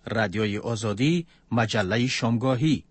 رادیوی آزادی، مجله شامگاهی.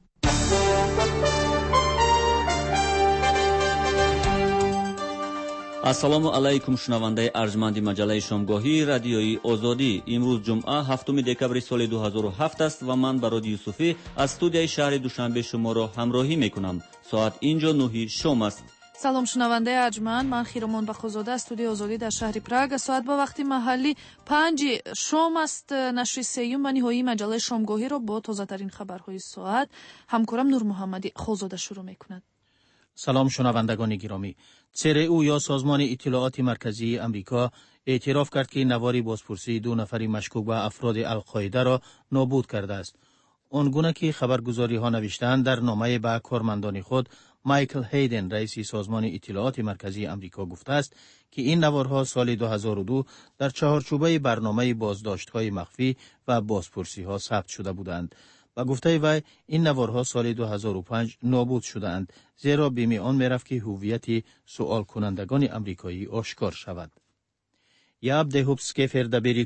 ассалому алайкум шунавандаи арҷманди маҷалаи шомгоҳии радиои озодӣ. имрӯз ҷумъа 7 декабри соли 2007 аст ва ман бароди юсуфӣ аз студияи шаҳри душанбе шуморо ҳамроҳӣ мекунам. соат инҷо 9 шом аст. салом шунавандаи арҷманд, ман хиромон бахозода аз студияи озодӣ дар шаҳри Прага. соат ба вақти маҳаллӣ 5 шом аст. нашри сеюм ва ниҳоии маҷалаи шомгоҳиро бо тозатарин хабарҳои соат ҳамкорам Нурмуҳаммади Хозода шурӯъ мекунад. سلام شنوندگان گرامی. ЦРУ یا سازمان اطلاعات مرکزی آمریکا اعتراف کرد که نوار بازپرسی 2 نفر مشکوک به افراد القاعده را نابود کرده است. آنگونه که خبرگزاری ها نوشتند در نامه به کارمندان خود، مایکل هیدن رئیس سازمان اطلاعات مرکزی آمریکا گفته است که این نوارها سال 2002 در چهارچوبه برنامه بازداشت‌های مخفی و بازپرسی ها ثبت شده بودند. با گفته وی این نوارها سال 2005 نابود شدند، زیرا بیم آن می‌رفت که هویت سوال کنندگان آمریکایی آشکار شود. یاب دهوبسکیفر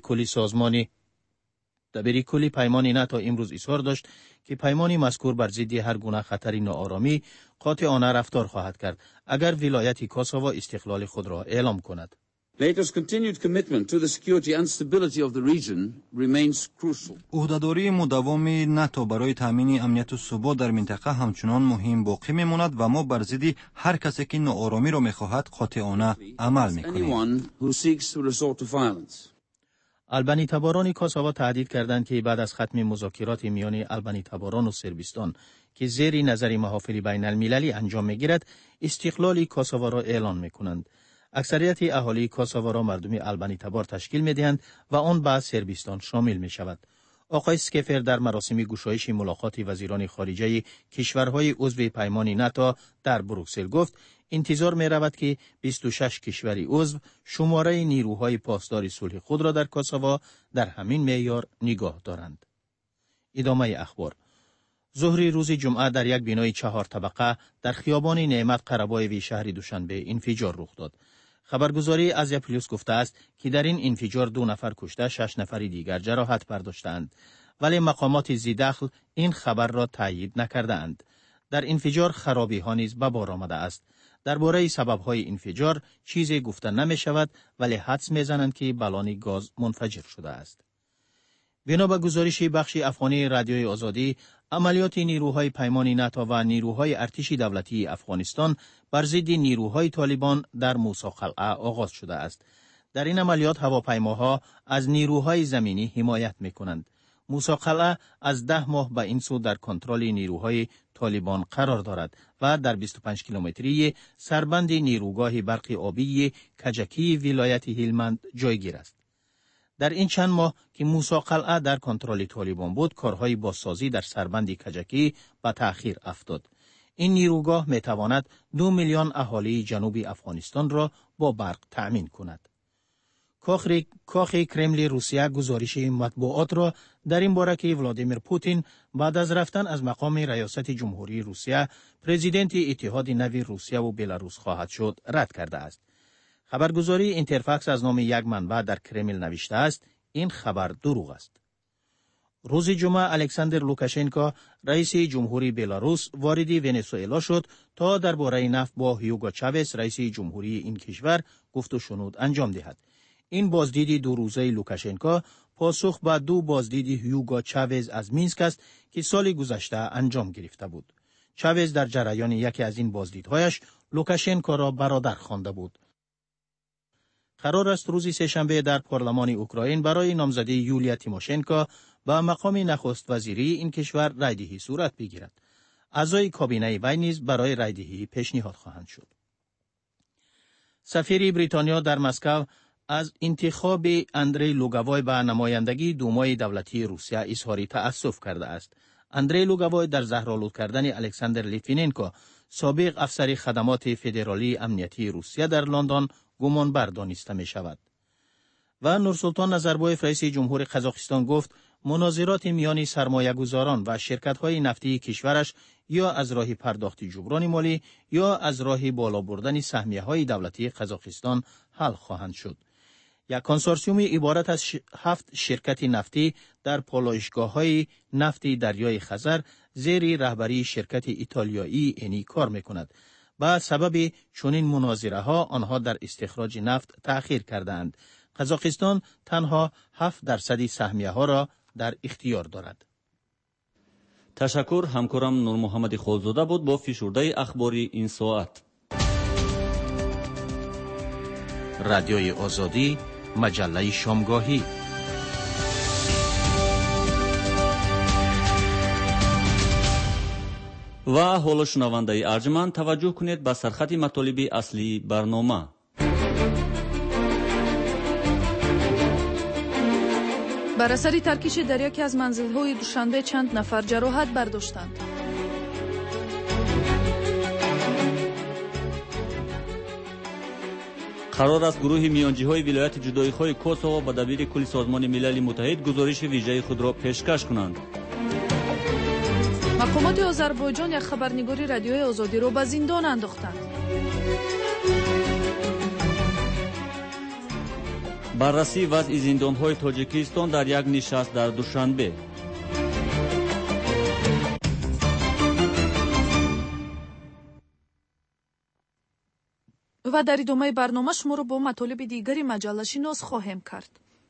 دبیری کلی پیمان ناتو امروز اظهار داشت که پیمان مذکور بر ضد هر گونه خطری ناآرامی قاطعانه رفتار خواهد کرد اگر ولایت کوسوو استقلال خود را اعلام کند. NATO's continued commitment to the security and stability of the region remains crucial. عهده‌داری مداوم ناتو برای تامین امنیت و ثبات در منطقه همچنان مهم باقی میماند و ما بر ضد هر کسی که ناآرامی را می‌خواهد قاطعانه عمل می‌کنیم. آلبانی تباران کوسوو تهدید کردند که بعد از ختم مذاکرات میان آلبانی تباران و صربستان که زیر نظر محافل بین المللی انجام می‌گیرد، استقلال کوسوو را اعلان می‌کنند. اکثریت اهالی کوسوو را مردم آلبانی تبار تشکیل می‌دهند و آن به صربستان شامل می‌شود. آقای سکیفر در مراسم گشایش ملاقات وزیران خارجه کشورهای عضو پیمان ناتو در بروکسل گفت انتظار می‌رود که 26 کشور عضو شماره نیروهای پاسدار صلح خود را در کوسوو در همین معیار نگاه دارند. ادامه اخبار. ظهر روز جمعه در یک بنای 4 طبقه در خیابان نعمت قره‌باوی شهر دوشنبه انفجار رخ داد. خبرگزاری آزیا پلیس گفته است که در این انفجار 2 نفر کشته، 6 نفر دیگر جراحت برداشتند، ولی مقامات ذی‌دخل این خبر را تایید نکردند. در انفجار خرابی‌ها نیز به بار آمده است. درباره سبب‌های انفجار چیزی گفته نمی‌شود، ولی حدس می‌زنند که بالون گاز منفجر شده است. بنا به گزارش بخش افغانی رادیوی آزادی، عملیات نیروهای پیمان ناتو و نیروهای ارتش دولتی افغانستان بر ضد نیروهای طالبان در موسی قلعه آغاز شده است. در این عملیات هواپیماها از نیروهای زمینی حمایت می‌کنند. موسی قلعه از 10 ماه به این سو در کنترل نیروهای طالبان قرار دارد و در 25 کیلومتری سربند نیروگاه برق آبی کجکی ولایت هلمند جایگیر است. در این چند ماه که موسی قلعه در کنترل طالبان بود، کارهای بازسازی در سربند کجکی به تأخیر افتاد. این نیروگاه میتواند 2 میلیون اهالی جنوب افغانستان را با برق تأمین کند. کاخ کرمل روسیه گزارش مطبوعات را در این باره که ولادیمیر پوتین بعد از رفتن از مقام ریاست جمهوری روسیه پرزیدنت اتحاد نوین روسیه و بلاروس خواهد شد رد کرده است. خبرگزاری اینترفاکس از نام یک منبع در کرمل نوشته است این خبر دروغ است. روز جمعه الکساندر لوکاشنکو رئیس جمهوری بلاروس وارد ونزوئلا شد تا درباره نفت با هیوگو چاوز رئیس جمهوری این کشور گفت و شنود انجام دهد. این بازدید 2 روزه لوکاشنکو پاسخ به 2 بازدید هیوگو چاوز از مینسک است که سال گذشته انجام گرفته بود. چاوز در جریان یکی از این بازدیدهایش لوکاشنکو را برادر خوانده بود. قرار است روز سه‌شنبه در پارلمان اوکراین برای نامزدی یولیا تیموشنکو به مقام نخست وزیری این کشور رایدهی صورت بگیرد. اعضای کابینه وی نیز برای رایدهی پیشنهاد خواهند شد. سفیر بریتانیا در مسکو از انتخاب اندری لوگاوای به نمایندگی دومای دولتی روسیه اظهار تأسف کرده است. اندری لوگاوای در زهرآلود کردن الکساندر لیتویننکو سابق افسر خدمات فدرالی امنیتی روسیه در لندن گمانبر دانسته می شود. و نورسلطان نظربایف رئیس جمهور قزاقستان گفت مناظرات میان سرمایه‌گذاران و شرکت‌های نفتی کشورش یا از راه پرداخت جبران مالی یا از راه بالا بردن سهمیه‌های دولتی قزاقستان حل خواهند شد. یک کنسورسیوم عبارت از 7 شرکت نفتی در پالایشگاه‌های نفتی دریای خزر زیر رهبری شرکت ایتالیایی انی کار می‌کند. با سبب چنین مناظره‌ها آنها در استخراج نفت تأخیر کردند. قزاقستان تنها 7% سهمیه‌ها را در اختیار دارد. تشکر. همکارم نور محمد خولزاده بود با فشرده اخباری این ساعت. رادیوی آزادی، مجله شامگاهی. و حالا شنونده ارجمند توجه کنید به سرخط مطالب اصلی برنامه. بر اثر ترکیش در یکی از منزل‌های دوشنبه چند نفر جراحت برداشتند. قرار است گروه میانجی‌های ولایت جدایی‌خواه کوسوو با دبیر کل سازمان ملل متحد گزارش ویژه خود را پیشکش کنند. مقامات آذربایجان یک خبرنگاری رادیوی آزادی را به زندان انداختند. بررسی وضع زندان‌های تاجیکستان در یک نشست در دوشنبه. و در ادامه برنامه شما را با مطالب دیگری مجله شناس خواهیم کرد.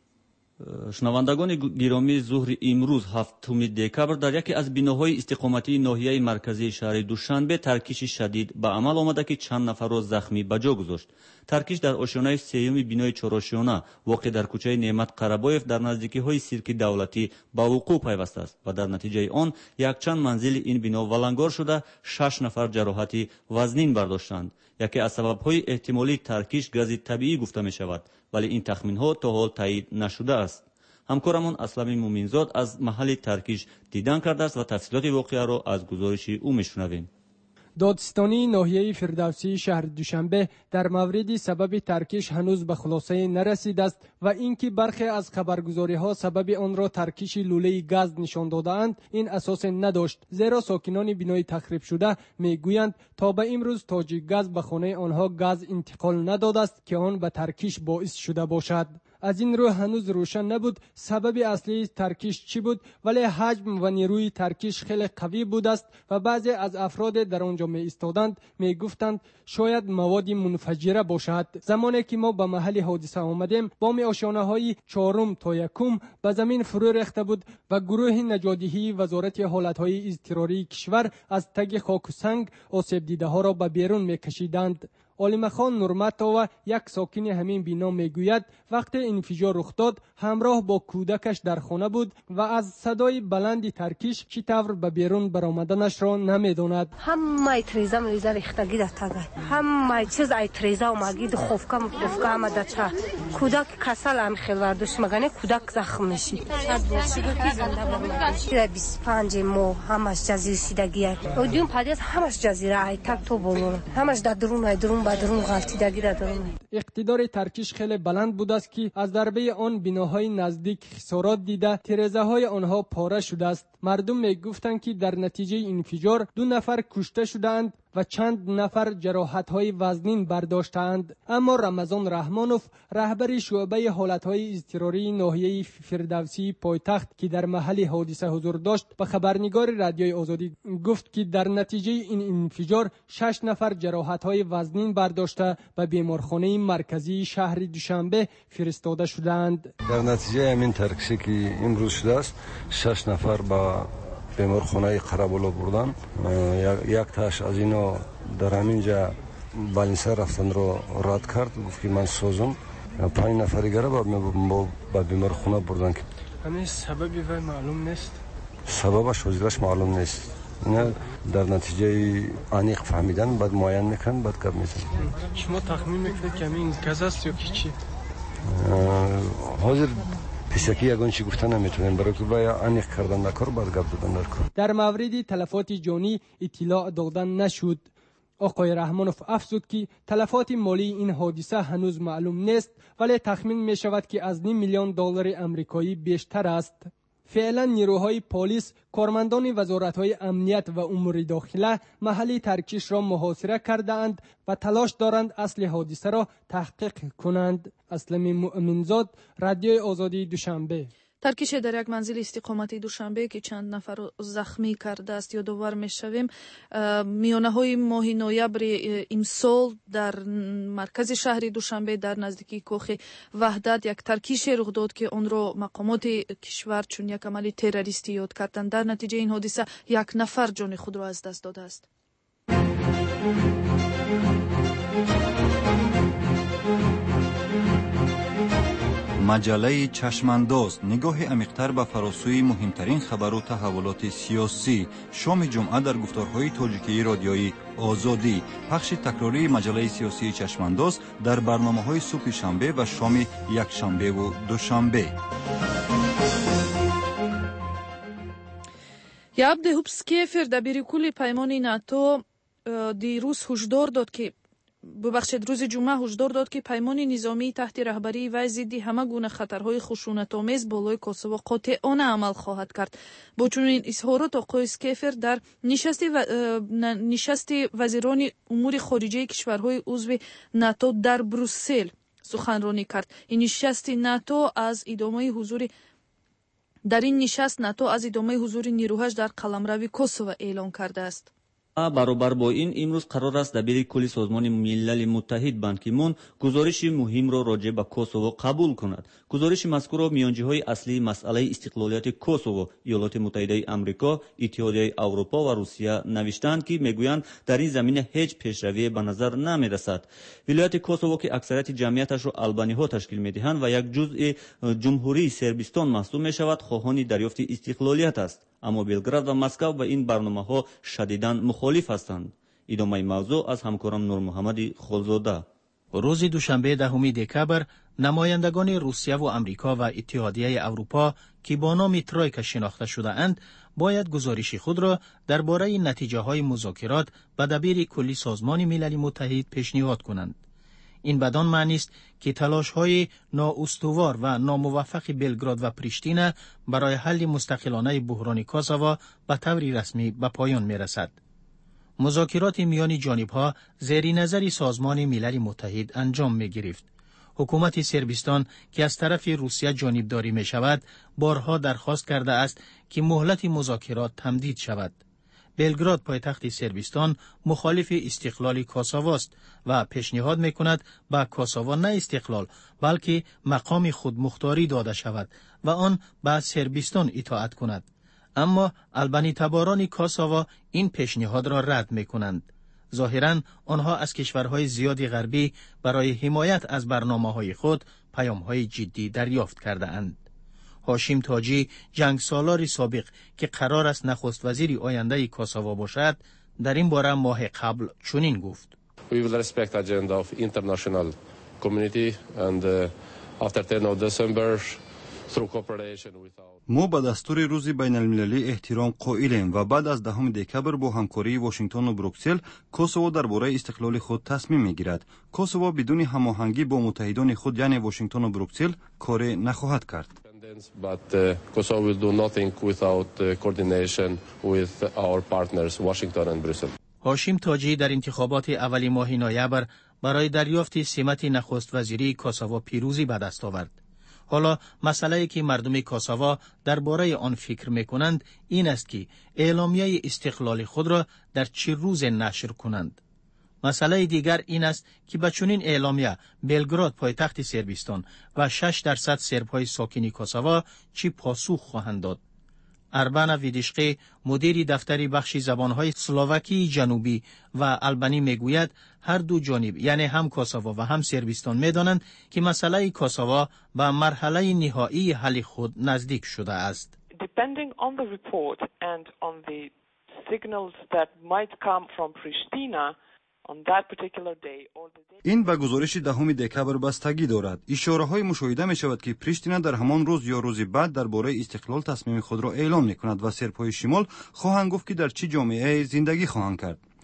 شنوندگان گرامی، ظهر امروز 7 دکبر در یکی از بناهای استقامتی ناحیه مرکزی شهر دوشنبه ترکیش شدید به عمل آمده که چند نفر را زخمی به جا گذاشت. ترکیش در آشیانه سوم بنای چهارآشیانه واقع در کوچه نعمت قربایف در نزدیکی های سیرک دولتی به وقوع پیوسته است و در نتیجه آن یک چند منزل این بنا ولنگار شده 6 نفر جراحت وزنین برداشتند. یکی از سبب‌های احتمالی ترکیش گاز طبیعی گفته می شود، ولی این تخمین‌ها تا حال تایید نشده است. همکارمون اسلم مومنزاد از محل ترکیش دیدن کرده است و تفصیلات واقعه را از گزارش او میشنویم. دادستانی ناحیه فردوسی شهر دوشنبه در مورد سبب ترکیش هنوز به خلاصه نرسیده است و اینکه برخی از خبرگزاری‌ها سبب آن را ترکیش لوله گاز نشان داده‌اند این اساس نداشت، زیرا ساکنان بنای تخریب شده میگویند تا به امروز تاج گاز به خانه آنها گاز انتقال نداده است که آن به ترکیش باعث شده باشد. از این رو هنوز روشن نبود سبب اصلی ترکیش چی بود، ولی حجم و نیروی ترکیش خیلی قوی بود است و بعضی از افراد در آنجا می ایستادند می گفتند شاید مواد منفجره باشد. زمانی که ما به محل حادثه آمدیم بام آشیانه های 4 تا 1 به زمین فرو ریخته بود و گروه نجادی وزارت حالت های اضطراری کشور از تگ خاک و سنگ آسیب دیده ها را به بیرون می کشیدند. عالم خان نورمتووا یک ساکن همین بنا میگوید وقتی انفجار رخ داد همراه با کودکش در خانه بود و از صدای بلند ترکیش چطور به بیرون برآمدنش را نمیداند. همه تریزا میریزا ریختگی در تگه همه چیز ای تریزا اومگید خوفکم آمده چه کودک کسل هم خیلی وردوش مگنه کودک زخم میشی شاید باشی که زنده بمونه 25 ماه همش جزیره سیدگیه و دیون پدیز همش جزیره ای تک تو بولون همش در درون اقتدار ترکیش خیلی بلند بود است که از ضربه آن بناهای نزدیک خسارات دیده تیره‌های های آنها پاره شده است. مردم میگفتند که در نتیجه انفجار 2 نفر کشته شدند و چند نفر جراحت های وزنین برداشتند. اما رمضان رحمانوف رهبر شعبه حالت های اضطراری ناحیه فردوسی پایتخت که در محل حادثه حضور داشت به خبرنگار رادیوی آزادی گفت که در نتیجه این انفجار 6 نفر جراحت های وزنین برداشته به بیمارخانه مرکزی شهر دوشنبه فرستاده شدند. در نتیجه همین ترکیشی که امروز شده است 6 نفر با بیمارخانه قربالا بردن. یک تاش از اینا در همینجا بالینسه رفتن رو رد کرد، گفت که من سوزم. 5 نفر دیگر با بیمارخانه بردن. همین سببی وای معلوم نیست. سببش وزیرش معلوم نیست. اینا در نتیجه انیق فهمیدن بعد معاین میکنن بعد کار میزنن. شما تخمین میکنید که همین گاز است یا کی چی؟ حاضر پیشکی یگان چی گفتن نمیتونیم برای که باید انیق کردن در کار باید گپ دادن در کار. در مورد تلفات جانی اطلاع دادن نشد. آقای رحمانوف افزود که تلفات مالی این حادثه هنوز معلوم نیست، ولی تخمین می شود که از $5 میلیون آمریکایی بیشتر است. فعلا نیروهای پلیس، کارمندان وزارت‌های امنیت و امور داخله محل ترکیش را محاصره کرده‌اند و تلاش دارند اصل حادثه را تحقیق کنند. اسلم مؤمنزاد، رادیوی آزادی دوشنبه. ترکیش در یک منزل استقامتی دوشنبه که چند نفر زخمی کرده است یادآور می‌شویم. میانه‌های ماه نوامبر امسال در مرکز شهر دوشنبه در نزدیکی کاخ وحدت یک ترکیش رخ داد که آن را مقامات کشور چون یک عمل تروریستی یاد کردند. در نتیجه این حادثه یک نفر جان خود را از دست داده است. مجله چشمانداز نگاه عمیق‌تر به فراسوی مهمترین خبر و تحولات سیاسی. شام جمعه در گفتارهای تاجیکی رادیویی آزادی. پخش تکراری مجله سیاسی چشمانداز در برنامه‌های صبح شنبه و شام یکشنبه و دوشنبه. یابد هوبسکیفر دبیر کل پیمان ناتو دیروز هشدار داد که روز جمعه هشدار داد که پیمان نظامی تحت رهبری وی ضد همه گونه خطرهای خشونت‌آمیز بالای کوسوو قاطعانه عمل خواهد کرد. با چنین اظهارات آقای سکیفر در نشست وزیران امور خارجه کشورهای عضو ناتو در بروسل سخنرانی کرد. این نشست ناتو از ادامه حضور در این نشست ناتو از ادامه حضور نیروهاش در قلمرو کوسوو اعلام کرده است. баробар бо ин имрӯз қарор аст дабири кулли созмони милали муттаҳид бан ки мун гузориши муҳимро роҷеъ ба косово қабул кунад. гузориши мазкурро миёнҷиҳои аслии масъалаи истиқлолияти косово иёлоти муттаҳидаи амрико, иттиҳодияи аврупо ва русия навиштаанд ки мегӯянд дар ин замина ҳеҷ пешравие ба назар намерасад. вилояти косово ки аксарияти ҷамъияташро албаниҳо ташкил медиҳанд ва як ҷузъи ҷумҳурии сербистон маҳсуб мешавад, хоҳони дарёфти истиқлолият аст. аммо белград ва москав ба ин барномаҳо шадидан мухолиф ҳастанд. идомаи мавзӯъ аз ҳамкорам нурмуҳаммади холзода. روز دوشنبه 10 دکبر نمایندگان روسیه و آمریکا و اتحادیه اروپا که با نام ترویکا شناخته شده اند باید گزارش خود را درباره نتیجه های مذاکرات به دبیر کلی سازمان ملل متحد پیشنهاد کنند. این بدان معنی است که تلاش های نااستوار و ناموفق بلگراد و پریشتینه برای حل مستقلانه بحران کوسوو به طور رسمی به پایان می رسد. مذاکرات میان جانب‌ها زیر نظر سازمان ملل متحد انجام می گرفت. حکومت سربستان که از طرف روسیه جانبداری می شود بارها درخواست کرده است که مهلت مذاکرات تمدید شود. بلگراد پایتخت سربستان مخالف استقلال کوسوو است و پیشنهاد می‌کند به کوسوو نه استقلال بلکه مقام خودمختاری داده شود و آن به سربستان اطاعت کند. اما البانی تباران کوسوو این پیشنهاد را رد می‌کنند. ظاهراً آنها از کشورهای زیادی غربی برای حمایت از برنامه‌های خود پیام‌های جدی دریافت کرده‌اند. هاشم تاجی جنگسالار سابق که قرار است نخست وزیر آینده کوسوو باشد در این باره ماه قبل چنین گفت: We will respect the agenda of international community and after 10 of December through cooperation with our ما به دستور روز بین المللی احترام قائلیم و بعد از 10 دکبر با همکاری واشنگتن و بروکسل کوسوو درباره استقلال خود تصمیم میگیرد. کوسوو بدون هماهنگی با متحدان خود یعنی واشنگتن و بروکسل کار نخواهد کرد. But Kosovo will do nothing without coordination with our partners Washington and Brussels. هاشم تاجی در انتخابات اولی ماه نوامبر برای دریافت سمت نخست وزیری کوسوو پیروزی به دست آورد. حالا مسئله‌ای که مردم کوسوو درباره آن فکر می‌کنند این است که اعلامیه استقلال خود را در چه روز نشر کنند. مسئله دیگر این است که با چنین اعلامیه بلگراد پایتخت سربستان و 6% سرب‌های ساکن کوسوو چی پاسخ خواهند داد. اربانا ویدیشقی مدیر دفتر بخش زبان‌های اسلواکی جنوبی و آلبانی میگوید هر دو جانب یعنی هم کوسوو و هم سربستان می‌دانند که مسئله کوسوو به مرحله نهایی حل خود نزدیک شده است. Depending on the report and on the signals that might come from Pristina on that particular day or the day... این به گزارش 10 دکبر بستگی دارد. اشاره‌های مشاهده می‌شود که پریشتینا در همان روز یا روزی بعد درباره استقلال تصمیم خود را اعلام می‌کند و سرب‌های شمال خواهند گفت که در چه جامعه زندگی خواهند کرد.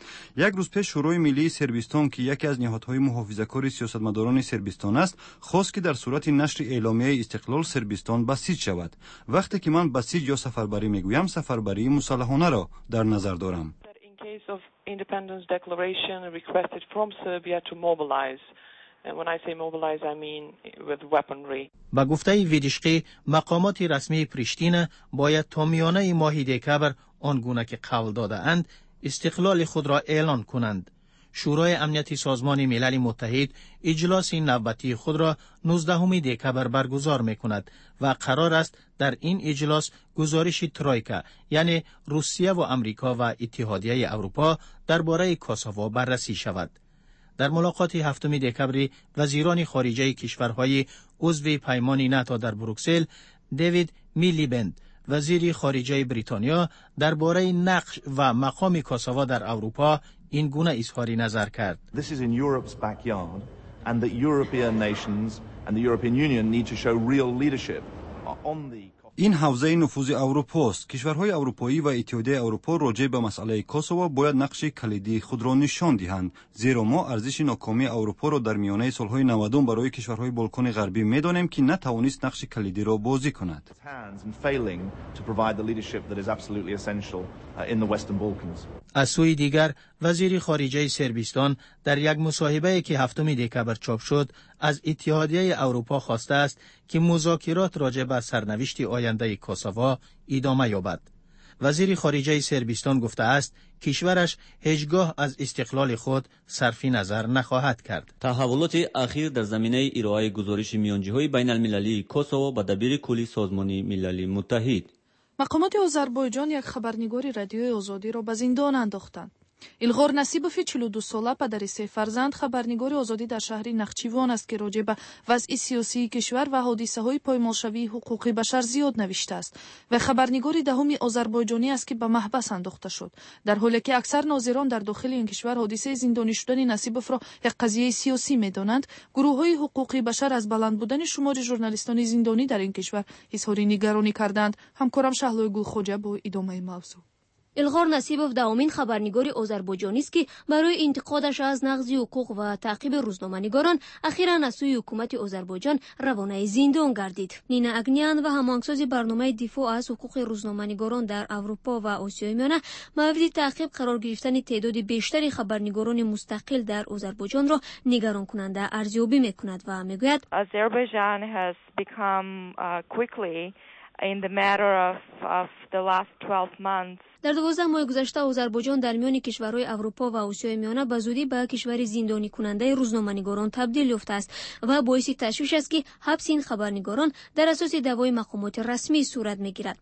یک روز پیش شورای ملی سربستان که یکی از نهادهای محافظه‌کار سیاستمداران سربستان است، خواست که در صورت نشر اعلامیه استقلال سربستان بسیج شود. وقتی که من بسیج یا سفربری میگویم، سفربری مسلحانه را در نظر دارم. Independence declaration requested from Serbia to mobilize. And when I say mobilize, I mean with weaponry. با گفته ویدیشقی، مقامات رسمی پریشتین باید تا میانه ماه دکبر آنگونه که قول داده اند استقلال خود را اعلان کنند. شورای امنیت سازمان ملل متحد اجلاس نوبتی خود را 19 دکبر برگزار می‌کند و قرار است در این اجلاس گزارش ترویکا یعنی روسیه و امریکا و اتحادیه اروپا درباره کوسوو بررسی شود. در ملاقات 7 دکبر وزیران خارجه کشورهای عضو پیمان ناتو در بروکسل، دیوید میلیبند وزیر خارجه بریتانیا درباره نقش و مقام کوسوو در اروپا این گونه اظهار نظر کرد. This is in Europe's backyard and that European nations and the European Union need to show real leadership on the این حوزه نفوذ اروپا است. کشورهای اروپایی و اتحادیه اروپا راجع به مسئله کوسوو باید نقش کلیدی خود را نشان دهند، زیرا ما ارزش ناکامی اروپا را در میانه سالهای 90 برای کشورهای بالکان غربی می‌دانیم که نتوانست نقش کلیدی را بازی کند. از سوی دیگر وزیر خارجه سربستان در یک مصاحبه که 7 دکبر چاپ شد از اتحادیه اروپا خواسته است که مذاکرات راجع به سرنوشت آینده کوسوو ادامه یابد. وزیر خارجه سربستان گفته است کشورش هیچگاه از استقلال خود صرف نظر نخواهد کرد. تحولات اخیر در زمینه ارائه گزارش میانجی‌های بین المللی کوسوو به دبیر کلی سازمان ملل متحد. مقامات آذربایجان یک خبرنگار رادیوی آزادی را به زندان انداختند. الغار نصیبوف 42 ساله پدر 3 فرزند خبرنگار آزادی در شهر نخچیوان است که راجع به وضع سیاسی کشور و حادثه‌های پایمالشوی حقوق بشر زیاد نوشته است و خبرنگار دهم آذربایجانی است که به محبس انداخته شد، در حالی که اکثر ناظران در داخل این کشور حادثه زندانی شدن نصیبوف را یک قضیه سیاسی می‌دانند. گروه‌های حقوق بشر از بلند بودن شمار ژورنالیستان زندانی در این کشور اظهار نگرانی کردند. همکارم شهلوی گلخوجه با ادامه موضوع. الغار نصیبوف دومین خبرنگار آذربایجانی است که برای انتقادش از نقض حقوق و تعقیب روزنامه‌نگاران اخیراً از سوی حکومت آذربایجان روانه زندان گردید. نینا اگنیان و هماهنگساز برنامه دفاع از حقوق روزنامه‌نگاران در اروپا و آسیای میانه مورد تعقیب قرار گرفتن تعداد بیشتری خبرنگاران مستقل در آذربایجان را نگران کننده ارزیابی می‌کند و میگوید Azerbaijan has become quickly in the matter of the last 12 months. در 12 ماه گذشته آذربایجان در میان کشورهای اروپا و آسیای میانه به زودی به کشور زندانی کننده روزنامه‌نگاران تبدیل یافته است و باعث تشویش است که حبس این خبرنگاران در اساس دعوای مقامات رسمی صورت میگیرد.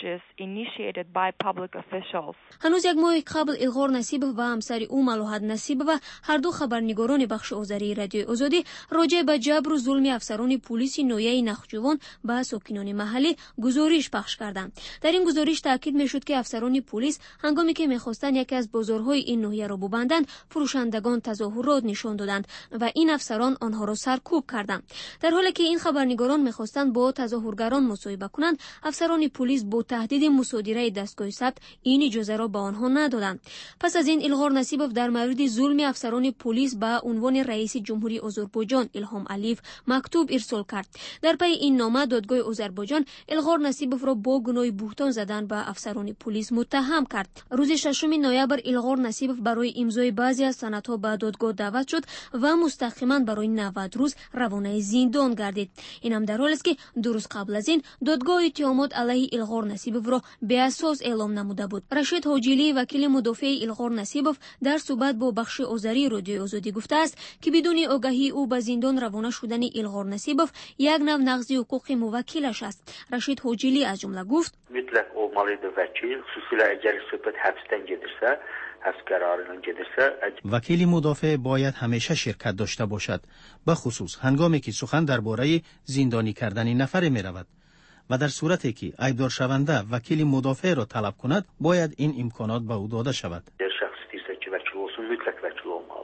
هنوز یک ماه قبل الغار نصیبوف و همسر او ملاحت نصیبوف و هر دو خبرنگاران بخش آذری رادیوی آزادی راجع به جبر و ظلم افسران پلیس ناحیه نخجوان به ساکنان محلی گزارش پخش کردند. در این گزارش تاکید میشد که افسران پلیس هنگامی که می‌خواستند یکی از بازارهای این ناحیه را ببندند، فروشندگان تظاهرات نشان دادند و این افسران آنها را سرکوب کردند. در حالی که این خبرنگاران می‌خواستند با تظاهرگران مصاحبه کنند، افسران پلیس با تهدید مصادره دستگاه ثبت این اجازه را به آنها ندادند. پس از این الغار نصیبوف در مورد ظلم افسران پلیس به عنوان رئیس جمهوری آذربایجان الهام علیف مکتوب ارسال کرد. در پی این نامه دادگاه آذربایجان الغار نصیبوف را با گناه بهتان زدن به افسران پلیس متهم کرد. روز 6 نوامبر الغار نصیبوف برای امضای بعضی از سندها به دادگاه دعوت شد و مستقیما برای 90 روز روانه زندان گردید. این هم در حالی است که دو روز قبل از این دادگاه اتهامات علیه الغار نصیبوف را به اساس اعلام نموده بود. رشید حاجیلی وکیل مدافع الغار نصیبوف در صحبت با بخش آذری رادیوی آزادی گفته است که بدون آگاهی او به زندان روانه شدن الغار نصیبوف یک نوع نقض حقوق موکلش است. رشید حاجیلی از جمله گفت mutlaq olmalıdır vəkil, xüsusilə əgər söhbət həbsdən gedirsə, həbs qərarından gedirsə. وکیل مدافع باید همیشه شرکت داشته باشد، به خصوص هنگامی که سخن درباره زندانی کردن نفر می رود و در صورتی که ایبدار شونده وکیل مدافع را طلب کند باید این امکانات به او داده شود. شخص istəyirsə ki, vəkil olsun, mütləq vəkil olmalıdır.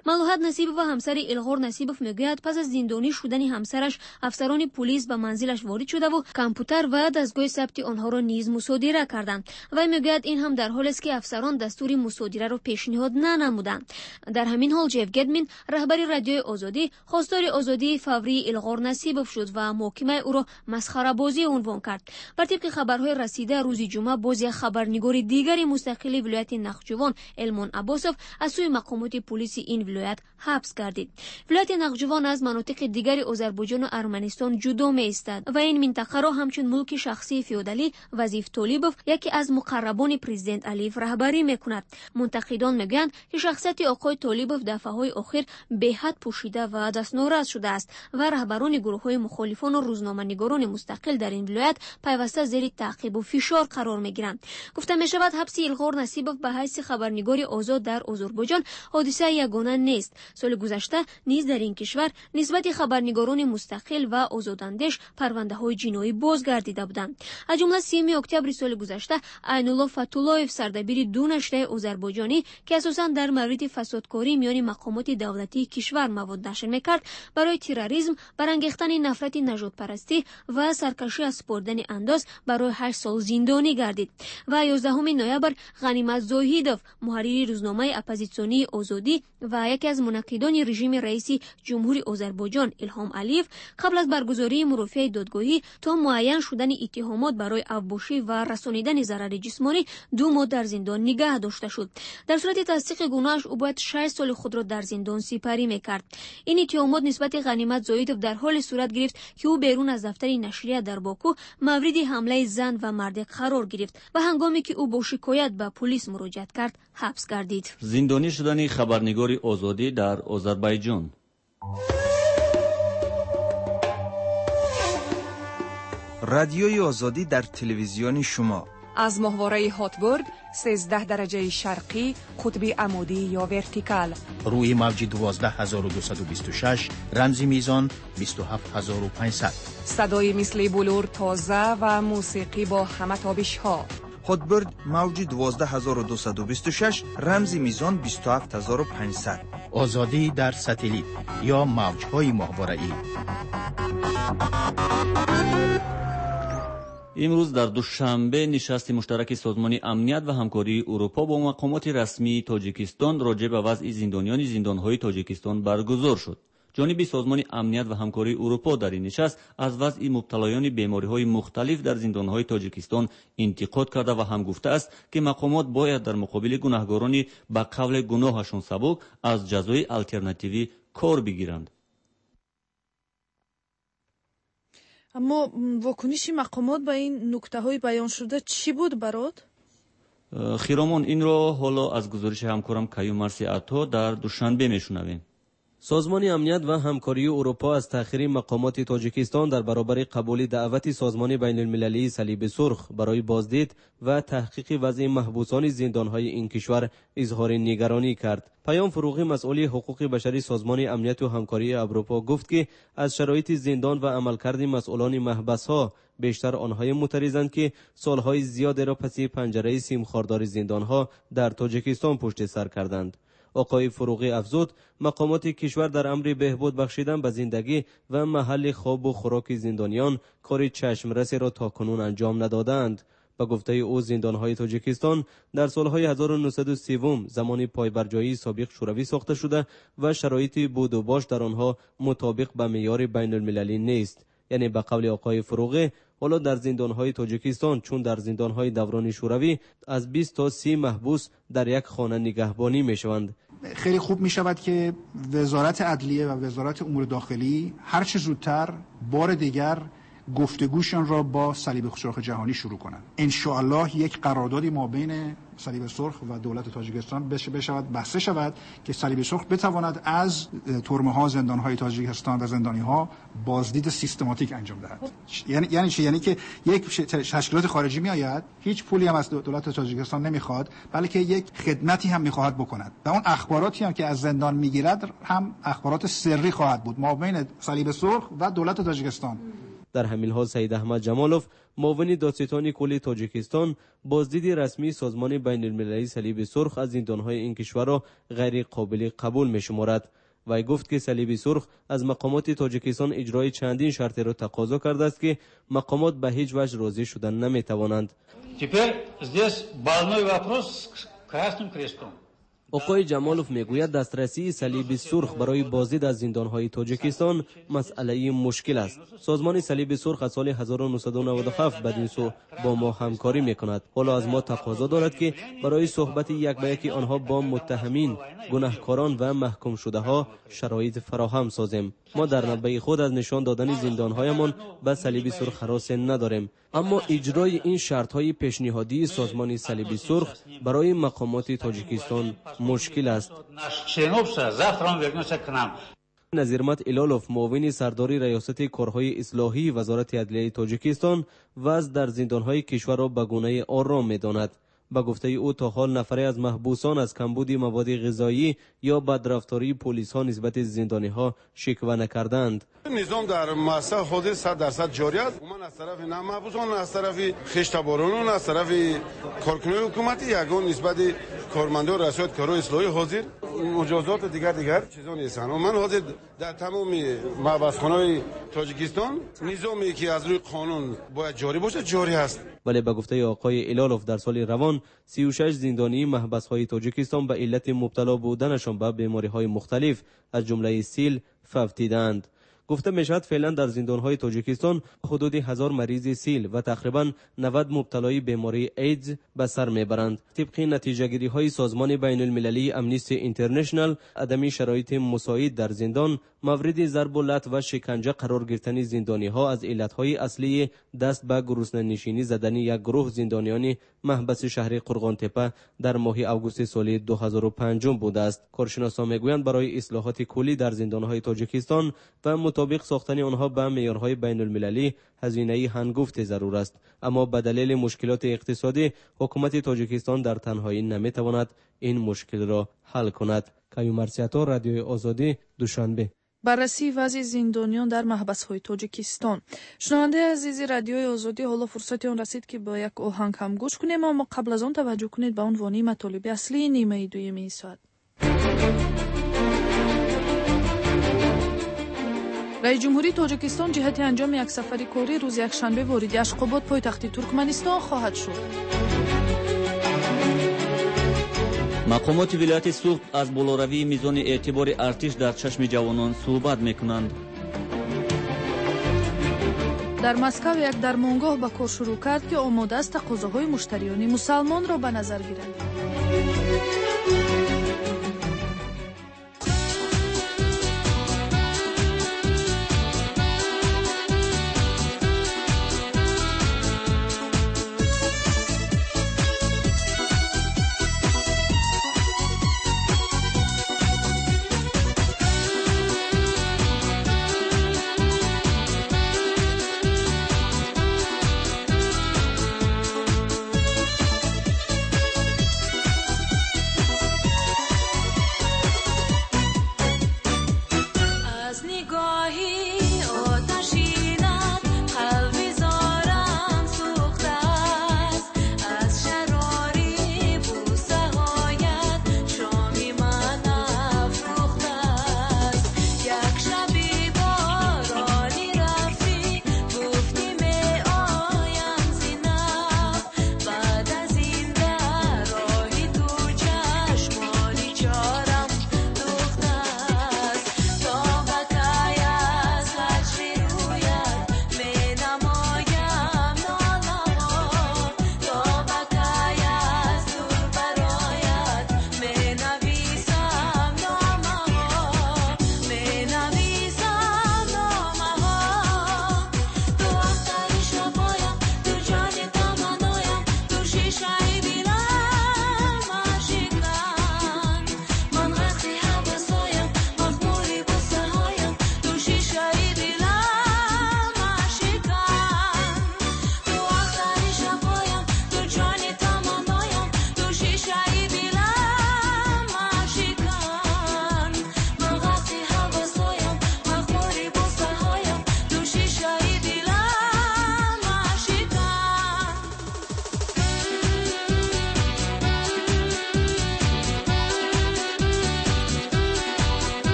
ملوحت نصیبوف و همسر الغور نصیبوف میگوید پس از زندانی شدن همسرش افسران پلیس به منزلش وارد شده و کامپیوتر و دستگاه ثبت آنها را نیز مصادره کردند. و میگوید این هم در حالی است که افسران دستور مصادره را پیشنهاد ننمودند. در همین حال جف گدمین رهبر رادیوی آزادی خواستار آزادی فوری الغور نصیبوف شد و محکمه او را مسخره بازی عنوان کرد. بر طبق خبرهای رسیده روز جمعه باز یک خبرنگار دیگری مستقل ولایت نخجوان المان عباسوف از سوی مقامات پلیس این ولایت حبس گردید. ولایت نخجوان از مناطق دیگر آذربایجان و ارمنستان جدا می ایستد و این منطقه را همچون ملک شخصی فئودالی وظیف طالبوف یکی از مقربان پرزیدنت علیف رهبری میکند. منتقدان میگویند که شخصیت آقای طالبوف دفعه‌های اخیر به حد پوشیده و دستنوراز شده است و رهبران گروه‌های مخالفان و روزنامه‌نگاران مستقل در این ولایت پیوسته زیر تعقیب و فشار قرار میگیرند. گفته می شود حبس الغور نصیبوف به حیث خبرنگار آزاد در آذربایجان حادثه یگانه نیست. سال گذشته نیز در این کشور نسبت خبرنگاران مستقل و آزاداندیش پرونده‌های جنایی بازگردیده بودند. از جمله 3 اکتبر سال گذشته عین‌الله فتولایف سردبیر دو نشریه آذربایجانی که اساساً در مورد فسادکاری میان مقامات دولتی کشور مواد نشر میکرد برای تروریسم، برانگیختن نفرت نژادپرستی و سرکشی از سپردن انداز برای 8 سال زندانی گردید. و 11 نوامبر غنیمت زاهیدوف محرر روزنامه اپوزیسیونی آزادی و یکی از منقدان رژیم رئیس جمهوری آذربایجان الهام علیف قبل از برگزاری مرافعه دادگاهی تا معین شدن اتهامات برای افباشی و رسانیدن ضرر جسمانی 2 ماه در زندان نگه داشته شد. در صورت تصدیق گناهش او باید 6 سال خود را در زندان سپری میکرد. این اتهامات نسبت غنیمت زاهیدوف در حال صورت گرفت که او بیرون از دفتر نشریه در باکو مورد حمله زن و مرد قرار گرفت و هنگامی که او با شکایت به پلیس مراجعت کرد حبس گردید. زندانی شدن خبرنگار آزادی در آذربایجان. رادیوی آزادی در تلویزیون شما از ماهواره هاتبورگ 13 درجه شرقی قطب عمودی یا ورتیکال روی موج 12226 رمزی میزان 27500 صدای مثل بلور تازه و موسیقی با همه تابش ها. هاتبورگ موج 12226 رمزی میزان 27500 آزادی در ساتلیت یا موج‌های ماهواره‌ای. امروز در دوشنبه نشست مشترک سازمان امنیت و همکاری اروپا با مقامات رسمی تاجیکستان راجع به وضع زندانیان زندان‌های تاجیکستان برگزار شد. جانب سازمان امنیت و همکاری اروپا در این نشست از وضع مبتلایان بیماری‌های مختلف در زندان‌های تاجیکستان انتقاد کرده و هم گفته است که مقامات باید در مقابل گناهکارانی به قبل گناهشان سبک از جزای الटरनेटिवی کار بگیرند. اما واکنش مقامات به این نکته‌های بیان شده چی بود برات؟ خیرامان این را حالا از گزارش همکارم کیوم مرسی عطا در دوشنبه میشنویم. سازمان امنیت و همکاری اروپا از تأخیر مقامات تاجیکستان در برابر قبول دعوت سازمان بین المللی صلیب سرخ برای بازدید و تحقیق وضع محبوسان زندان‌های این کشور اظهار نگرانی کرد. پیام فروغی مسئول حقوق بشری سازمان امنیت و همکاری اروپا گفت که از شرایط زندان و عملکرد مسئولان محبس‌ها بیشتر آنهای معترضند که سالهای زیاد را پس پنجره سیمخاردار زندان‌ها در تاجیکستان پشت سر کردند. آقای فروغی افزود مقامات کشور در امر بهبود بخشیدن به زندگی و محل خواب و خوراک زندانیان کار چشمرس را تاکنون انجام ندادند. به گفته او زندانهای تاجیکستان در سالهای 1930 زمان پایبرجایی سابق شوروی ساخته شده و شرایط بود و باش در آنها مطابق به معیار بین المللی نیست. یعنی به قول آقای فروغی حالا در زندانهای تاجیکستان چون در زندانهای دوران شوروی از 20 تا 30 محبوس در یک خانه نگهبانی میشوند. خیلی خوب می شود که وزارت عدلیه و وزارت امور داخلی هر چه زودتر بار دیگر گفتگوشان را با صلیب سرخ جهانی شروع کنند. ان شاء الله یک قراردادی ما بین صلیب سرخ و دولت تاجیکستان بسته شود که صلیب سرخ بتواند از ترمه‌ها زندان‌های تاجیکستان و زندانی‌ها بازدید سیستماتیک انجام دهد. یعنی چی؟ یعنی که یک تشکیلات خارجی میآید، هیچ پولی هم از دولت تاجیکستان نمیخواد، بلکه یک خدمتی هم میخواهد بکند. و اون اخباراتی هم که از زندان میگیرد هم اخبارات سری خواهد بود ما بین صلیب سرخ و دولت تاجیکستان. در همین حال سید احمد جمالوف معاون دادستان کل تاجیکستان بازدید رسمی سازمان بین المللی صلیب سرخ از زندانهای این کشور را غیر قابل قبول می‌شمارد. وی گفت که صلیب سرخ از مقامات تاجیکستان اجرای چندین شرط را تقاضا کرده است که مقامات به هیچ وجه راضی شدن نمی‌توانند. آقای جمالوف میگوید دسترسی صلیب سرخ برای بازدید از زندانهای تاجیکستان مسئله مشکل است. سازمان صلیب سرخ از سال 1997 بدین سو با ما همکاری میکند. حالا از ما تقاضا دارد که برای صحبت یک به یک آنها با متهمین، گناهکاران و محکوم شده ها شرایط فراهم سازیم. ما در نوبه خود از نشان دادن زندانهایمان به صلیب سرخ هراس نداریم، اما اجرای این شرط‌های پیشنهادی سازمان صلیب سرخ برای مقامات تاجیکستان مشکل است. نظیرمت ایلالوف معاون سرداری ریاست کارهای اصلاحی وزارت عدلیه تاجیکستان وضع در زندانهای کشور را به گونه آرام می‌داند. با گفته او تا حال نفری از محبوسان از کمبود مواد غذایی یا بدرفتاری پلیس ها نسبت زندانی ها شکوه نکردند. نظام در مؤسسه خود 100% جاری است. من از طرف محبوسان، از طرف خشتباران، از طرف کارکنان حکومتی یگان نسبت کارمندان رسانه‌های کارهای اصلاحی حاضر مجازات دیگر چیزا نیستند. من حاضر در تمام محبسخانه‌های تاجیکستان نظامی که از روی قانون باید جاری باشه جاری است. ولی به گفته آقای ایلالوف در سال روان 36 زندانی محبس‌های تاجیکستان به علت مبتلا بودنشان به بیماری‌های مختلف از جمله سیل فوتیدند. گفته میشد فعلا در زندانهای تاجیکستان حدود 1000 مریض سیل و تقریبا 90 مبتلای بیماری ایدز به سر میبرند. طبق نتیجه‌گیری های سازمان بین المللی امنیستی اینترنشنال، عدم شرایط مساعد در زندان مورد ضرب و لط و شکنجه قرار گرفتن زندانی ها از علتهای اصلی دست به گرسنه نشینی زدن یک گروه زندانیان محبس شهر قرغان تپه در ماه اوگوست سال 2005 بوده است. کارشناسان میگویند برای اصلاحات کلی در زندانهای تاجیکستان و مطابق ساختن آنها به معیارهای بین المللی هزینه هنگفت ضرور است، اما به دلیل مشکلات اقتصادی حکومت تاجیکستان در تنهایی نمیتواند این مشکل را حل کند. کیوم مرسیاتا، رادیوی آزادی، دوشنبه. بررسی وضع زندانیان در محبس‌های تاجیکستان. شنونده عزیز رادیوی آزادی، حالا فرصت اون رسید که با یک آهنگ هم گوش کنیم، اما قبل از آن توجه کنید به عنوان مطالب اصلی نیمه دوم ساعت. رئیس جمهوری تاجیکستان جهت انجام یک سفر کاری روز یکشنبه وارد اشخاباد پایتخت ترکمنستان خواهد شد. مقامات ولایت سوخت از بالوروی میزان اعتبار ارتش در چشم جوانان صحبت میکنند. در مسکو یک درمانگاه به کار شروع کرد که آماده است تقاضاهای مشتریان مسلمان را به نظر گیرد.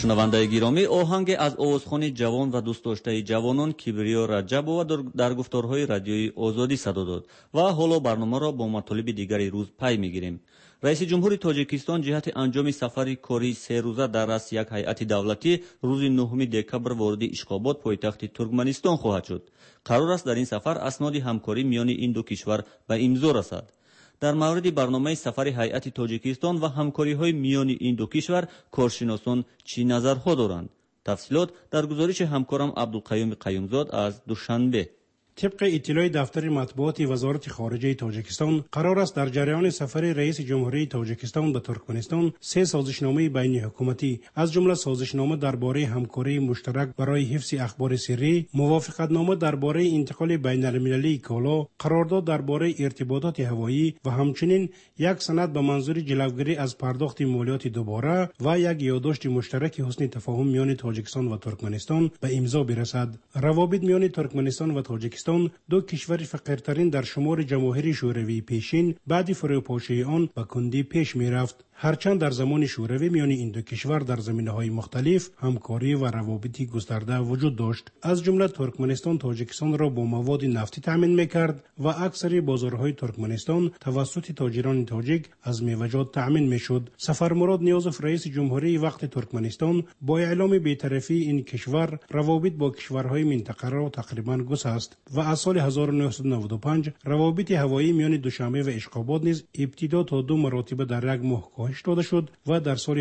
шунавандаи гиромӣ, оҳанге аз овозхони ҷавон ва дӯстдоштаи ҷавонон Кибриё Раҷабова дар гуфторҳои радиои Озодӣ садо дод ва ҳоло барномаро бо матолиби дигари рӯз пай мегирем. раиси ҷумҳури Тоҷикистон ҷиҳати анҷоми сафари кории серӯза дар раъси як ҳайати давлатӣ рӯзи 9 декабр вороди Ишхобод, пойтахти Туркманистон хоҳад шуд. қарор аст дар ин сафар асноди ҳамкорӣ миёни ин ду кишвар ба имзо расад. дар мавриди барномаи сафари ҳайати Тоҷикистон ва ҳамкориҳои миёни ин ду кишвар коршиносон чӣ назарҳо доранд? тафсилот дар гузориши ҳамкорам Абдулқаюми Қаюмзод аз Душанбе. طبق اطلاع دفتر مطبوعات وزارت خارجه تاجیکستان قرار است در جریان سفر رئیس جمهوری تاجیکستان به ترکمنستان 3 سازشنامه بین حکومتی از جمله سازشنامه درباره همکاری مشترک برای حفظ اخبار سری، موافقتنامه درباره انتقال بین المللی کالا، قرارداد درباره ارتباطات هوایی و همچنین یک سند به منظور جلوگیری از پرداخت مالیات دوباره و یک یادداشت مشترک حسن تفاهم میان تاجیکستان و ترکمنستان به امضا برسد. روابط میان ترکمنستان و تاجیکستان دو کشور فقیرترین در شمار جماهیر شوروی پیشین بعد فروپاشی آن به کندی پیش می رفت. هرچند در زمان شوروی میان این دو کشور در زمینه‌های مختلف همکاری و روابطی گسترده وجود داشت. از جمله ترکمنستان تاجیکستان را با مواد نفتی تامین می‌کرد و اکثر بازارهای ترکمنستان توسط تاجران تاجیک از میوه‌جات تامین می‌شد. سفرمراد نیازف رئیس جمهوری وقت ترکمنستان با اعلام بی‌طرفی این کشور روابط با کشورهای منطقه را تقریباً گسست و از سال 1995 روابط هوایی میان دوشنبه و اشخاباد نیز ابتدا تا 2 مرتبه در یک ماه کاهش داده شد و در سال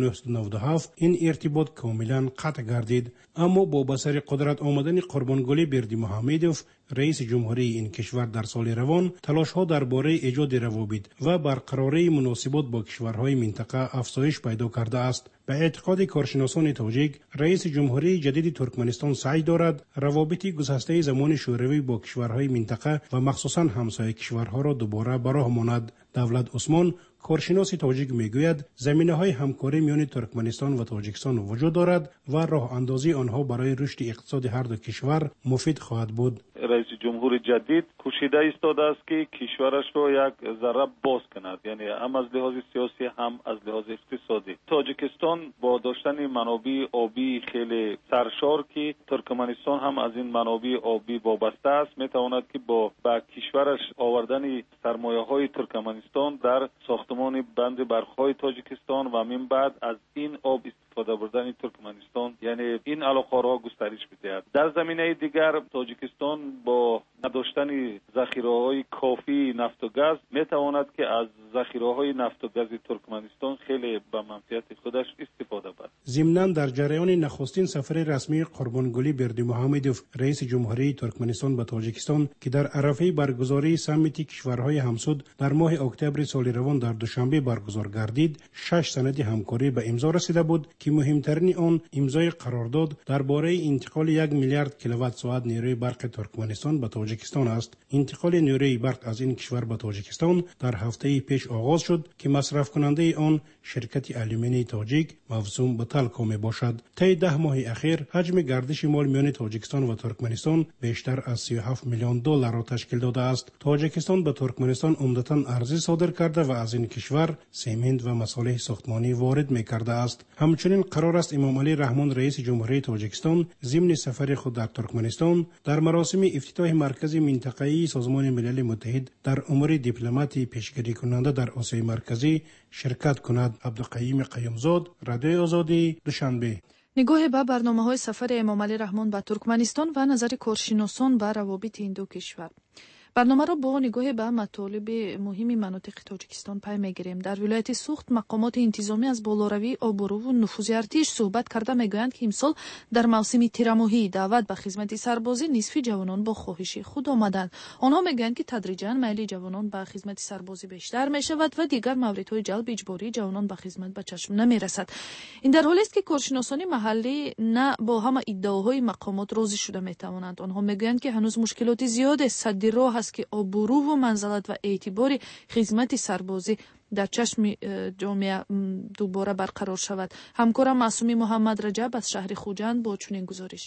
1997 این ارتباط کاملا قطع گردید. اما با بسر قدرت آمدن قربانگلی بردیمحمدوف رئیس جمهوری این کشور در سال روان تلاش‌ها درباره ایجاد روابط و برقراری مناسبات با کشورهای منطقه افزایش پیدا کرده است. به اعتقاد کارشناسان تاجیک، رئیس جمهوری جدید ترکمنستان سعی دارد روابط گسسته زمان شوروی با کشورهای منطقه و مخصوصاً همسایه کشورها را دوباره به راه ماند. دولت عثمان کارشناس تاجیک میگوید زمینه‌های همکاری میان ترکمنستان و تاجیکستان وجود دارد و راه اندازی آنها برای رشد اقتصاد هر دو کشور مفید خواهد بود. رئیس جمهور جدید کوشیده ایستاده است که کشورش را یک ذره باز کند، یعنی هم از لحاظ سیاسی هم از لحاظ اقتصادی. تاجیکستان با داشتن منابع آبی خیلی سرشار که ترکمنستان هم از این منابع آبی وابسته است، میتواند که با کشورش آوردن سرمایه‌های ترکمنستان در ساختمان بند برق‌های تاجیکستان و من بعد از این آب استفاده بردن ترکمنستان، یعنی این علاقه را گسترش بدهد. در زمینه دیگر تاجیکستان با نداشتن ذخیره‌های کافی نفت و گاز میتواند که از ذخیره‌های نفت و گاز ترکمنستان خیلی به منفعت خودش استفاده ببرد. ضمناً در جریان نخستین سفر رسمی قربانگلی بردیمحمدوف رئیس جمهوری ترکمنستان به تاجیکستان که در عرفه برگزاری سمیت کشورهای همسود در ماه اکتبر سال روان در دوشنبه برگزار گردید، 6 سند همکاری به امضا رسیده بود که مهمترین آن امضای قرارداد درباره انتقال 1 میلیارد کیلووات ساعت نیروی برق ترکمنستان به تاجیکستان است. انتقال نیروی برق از این کشور به تاجیکستان در هفته پیش آغاز شد که مصرف کننده آن شرکت آلومینی تاجیک موسوم به تلکو می باشد. طی 10 ماه اخیر حجم گردش مال میان تاجیکستان و ترکمنستان بیشتر از 37 میلیون دلار را تشکیل داده است. تاجیکستان به ترکمنستان عمدتاً ارزی صادر کرده و از این کشور سمنت و مصالح ساختمانی وارد می کرده است. همچنین قرار است امام علی رحمان رئیس جمهوری تاجیکستان ضمن سفر خود در ترکمنستان در مراسم افتتاح مرکز منطقه‌ای سازمان ملل متحد در امور دیپلماتی پیشگیری کننده در آسیای مرکزی شرکت کند. عبدالقیوم قیومزاد، رادیو آزادی، دوشنبه. نگاه به برنامه‌های سفر امام علی رحمان به ترکمنستان و نظر کارشناسان به روابط این دو کشور. برنامه را با نگاه به مطالب مهم مناطق تاجیکستان پی میگیریم. در ولایت سوخت مقامات انتظامی از بالاروی آبورو و نفوذ ارتش صحبت کرده میگویند که امسال در موسم تیرماهی دعوت به خدمت سربازی نصف جوانان با خواهش خود آمدند. آنها میگویند که تدریجا میل جوانان به خدمت سربازی بیشتر میشود و دیگر موردهای جلب اجباری جوانان به خدمت به چشم نمیرسد. این در حالی است که کارشناسان محلی نه با همه ادعاهای مقامات راضی شده میتوانند. آنها میگویند که هنوز مشکلات زیاد سد راه است که آبرو و منزلت و اعتبار خدمت سربازی در چشم جامعه دوباره برقرار شود. همکارم معصومی محمد رجب از شهر خوجند با چنین گزارش.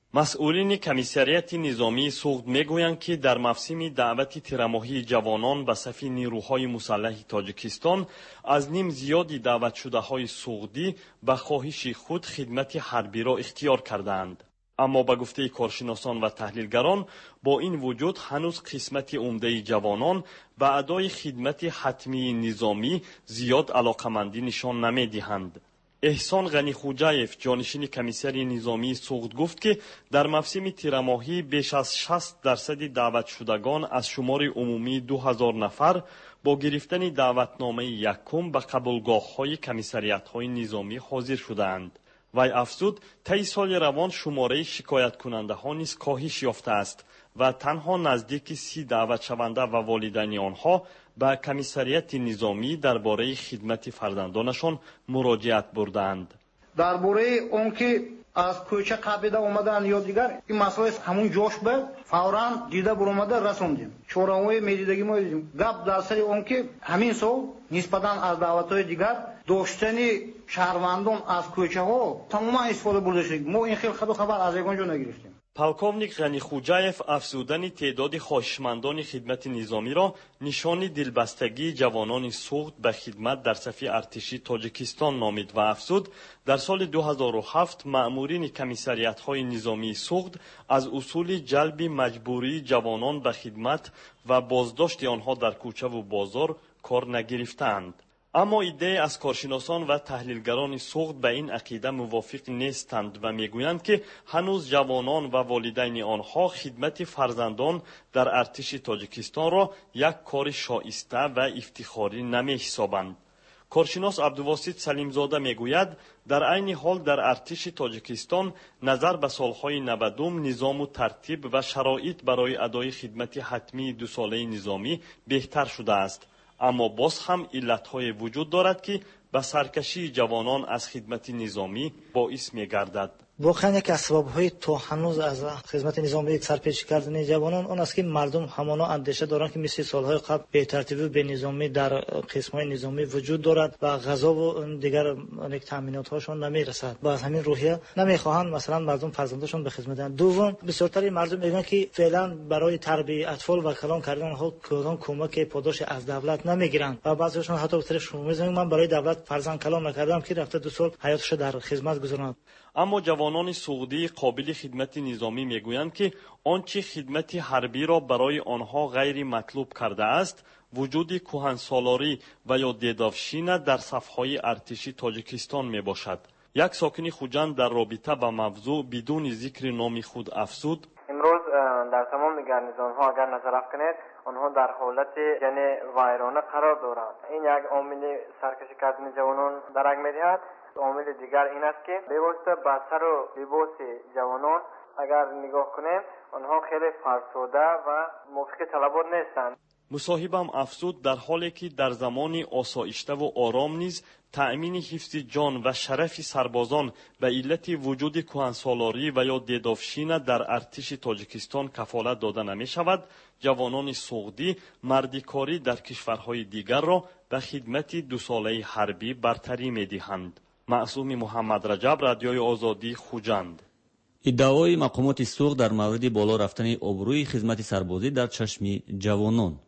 مسئولین کمیسریت نظامی سوخت میگویند که در موسم دعوت تیرماهی جوانان به صف نیروهای مسلح تاجیکستان از نیم زیادی دعوت شده های سوختی به خواهش خود خدمت حربی را اختیار کردند. اما به گفته کارشناسان و تحلیلگران با این وجود هنوز قسمت عمده جوانان به ادای خدمت حتمی نظامی زیاد علاقمندی نشان نمیدهند. احسان غنی خوجایف جانشین کمیسری نظامی سوخت گفت که در موسم تیرماهی بیش از 60% دعوت شدگان از شمار عمومی 2000 نفر با گرفتن دعوتنامه یکم به قبولگاه‌های کمیسریت‌های نظامی حاضر شدند. وی افزود طی سال روان شماره شکایت کننده ها نیز کاهش یافته است و تنها نزدیک 30 دعوت شونده و والدین آنها به کمیسریت نظامی درباره خدمت فرزندانشان مراجعت بردند. درباره آنکه از کوچه قابیده اومدن یا دیگر این مسئله همون جوش به فوراً دیده برآمده رسوندیم. چهارمه میدیدگی ما دیدیم. گپ در سر آنکه همین سال نسبتاً از دعوت‌های دیگر داشتن شهروندان از کوچه ها تماما استفاده برده شد. ما این خیلی خبر از یگانجا نگرفتیم. پالکوونیک غنی خوجایف افزودن تعداد خواهشمندان خدمت نظامی را نشان دلبستگی جوانان سوخت به خدمت در صف ارتشی تاجیکستان نامید و افزود در سال 2007 مأمورین کمیسریت‌های نظامی سوخت از اصول جلب مجبوری جوانان به خدمت و بازداشت آنها در کوچه و بازار کار نگرفتند. اما ایده از کارشناسان و تحلیلگران سوخت به این عقیده موافق نیستند و میگویند که هنوز جوانان و والدین آنها خدمت فرزندان در ارتش تاجیکستان را یک کار شایسته و افتخاری نمی‌حسابند. کارشناس عبدالواسط سلیمزاده میگوید در عین حال در ارتش تاجیکستان نظر به سالهای 90 نظام و ترتیب و شرایط برای ادای خدمت حتمی 2 ساله نظامی بهتر شده است. اما باز هم علت‌های وجود دارد که به سرکشی جوانان از خدمت نظامی باعث می‌گردد. واقعا یک اسباب‌های تو هنوز از خدمت نظامی سرپیچی کردن جوانان آن است که مردم همانا اندیشه دارند که مثل سالهای قبل به ترتیبی به نظامی در قسم‌های نظامی وجود دارد و غذا و دیگر تامینات‌هاشون نمی‌رسد. با همین روحیه نمی‌خواهند مثلا مردم فرزندانشون به خدمت دهند. دوم بسیارتر مردم میگن که فعلا برای تربیت اطفال و کلان کردن ها کدام کمک پاداش از دولت نمی‌گیرند و بعضیشون حتی به طرف شما میگن من برای دولت فرزند کلان نکردم که رفته 2 سال حیاتش در خدمت گذراند. اما جوانان سعودی قابل خدمت نظامی میگویند که آنچه خدمت حربی را برای آنها غیر مطلوب کرده است وجود کهنسالاری و یا دیدافشینه در صفهای ارتشی تاجیکستان میباشد. یک ساکن خوجند در رابطه با موضوع بدون ذکر نام خود افزود: امروز در تمام گرنیزان‌ها اگر نظر افکنید آنها در حالت یعنی ویرانه قرار دارند. این یک عامل سرکشی کردن جوانان درک می‌دهد. عامل دیگر این است که بواسطه به سر و لباس جوانان اگر نگاه کنیم آنها خیلی فرسوده و موافق طلبات نیستند. مصاحبم افزود در حالی که در زمان آسایشته و آرام نیز تأمین حفظ جان و شرف سربازان به علت وجود کهنسالاری و یا دیدافشینه در ارتش تاجیکستان کفالت داده نمی شود، جوانان سعودی مردیکاری در کشورهای دیگر را به خدمت 2 ساله حربی برتری می دهند. معصوم محمد رجب، رادیوی آزادی، خوجند. ادعای مقامات سوخت در مورد بالا رفتن آبروی خدمت سربازی در چشم جوانان.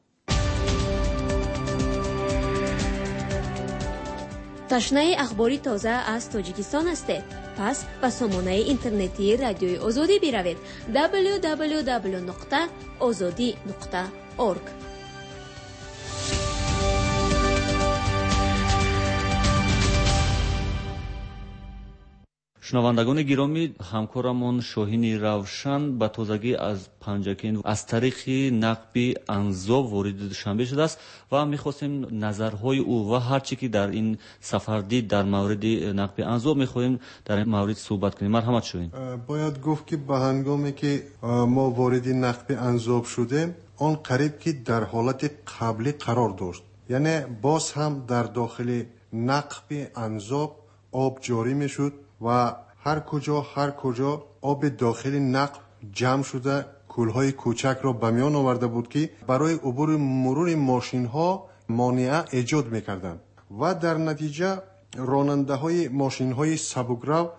تشنه اخباری تازه از تاجیکستان هستید؟ پس به سامانه اینترنتی رادیوی آزادی بروید www.azadi.org. شنوندگان گرامی، همکارمون شاهین روشن به تازگی از پنجکین از طریق نقب انزاب وارد دوشنبه شده است و می‌خواستیم نظرهای او و هر چی که در این سفر دید در مورد نقب انزاب می‌خوایم در این مورد صحبت کنیم. مرحمت شوین. باید گفت که به هنگامی که ما وارد نقب انزاب شدیم آن قریب که در حالت قبلی قرار داشت، یعنی باز هم در داخل نقب انزاب آب جاری میشد و هر کجا آب داخل نقب جمع شده کولهای کوچک را به میان آورده بود که برای عبور مرور ماشین ها مانع ایجاد میکردند و در نتیجه راننده های ماشین های سبکرو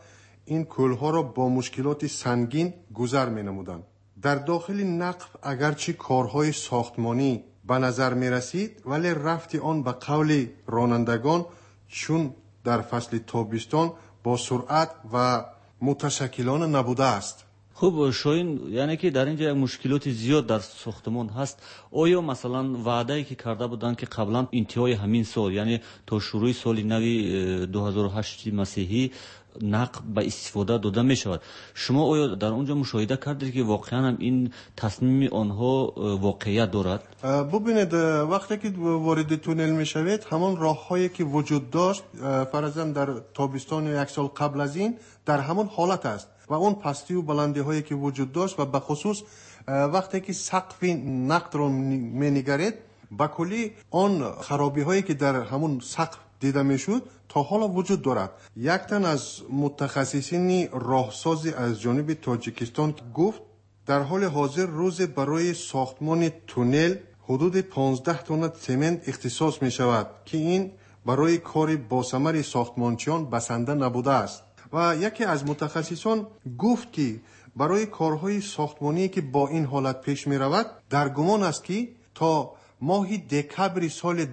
این کلها را با مشکلات سنگین گذر می نمودند. در داخل نقب اگرچه کارهای ساختمانی به نظر می رسید، ولی رفت آن به قول رانندگان چون در فصل تابستان با سرعت و متشکلانه نبوده است. خب شاین، یعنی که در اینجا یک مشکلات زیاد در ساختمان هست. آیا مثلا وعده‌ای که کرده بودند که قبلا انتهای همین سال، یعنی تا شروع سال نوی 2008 مسیحی نقب به استفاده داده می شود، شما آیا در اونجا مشاهده کردید که واقعا هم این تصمیم آنها واقعیت دارد؟ ببینید، وقتی که وارد تونل می شوید، همون راههایی که وجود داشت فرضاً در تابستان یک سال قبل از این در همون حالت است و اون پستی و بلندی هایی که وجود داشت و به خصوص وقتی که سقف نقد رو می نگرید، با کلی آن خرابی هایی که در همون سقف دیده میشد تا حالا وجود دارد. یک تن از متخصصین راهسازی از جانب تاجیکستان گفت در حال حاضر روز برای ساختمان تونل حدود 15 تن سمنت اختصاص می شود که این برای کار با ثمر ساختمانچیان بسنده نبوده است. و یکی از متخصصان گفت که برای کارهای ساختمانی که با این حالت پیش می رود در گمان است که تا ماه دکبر سال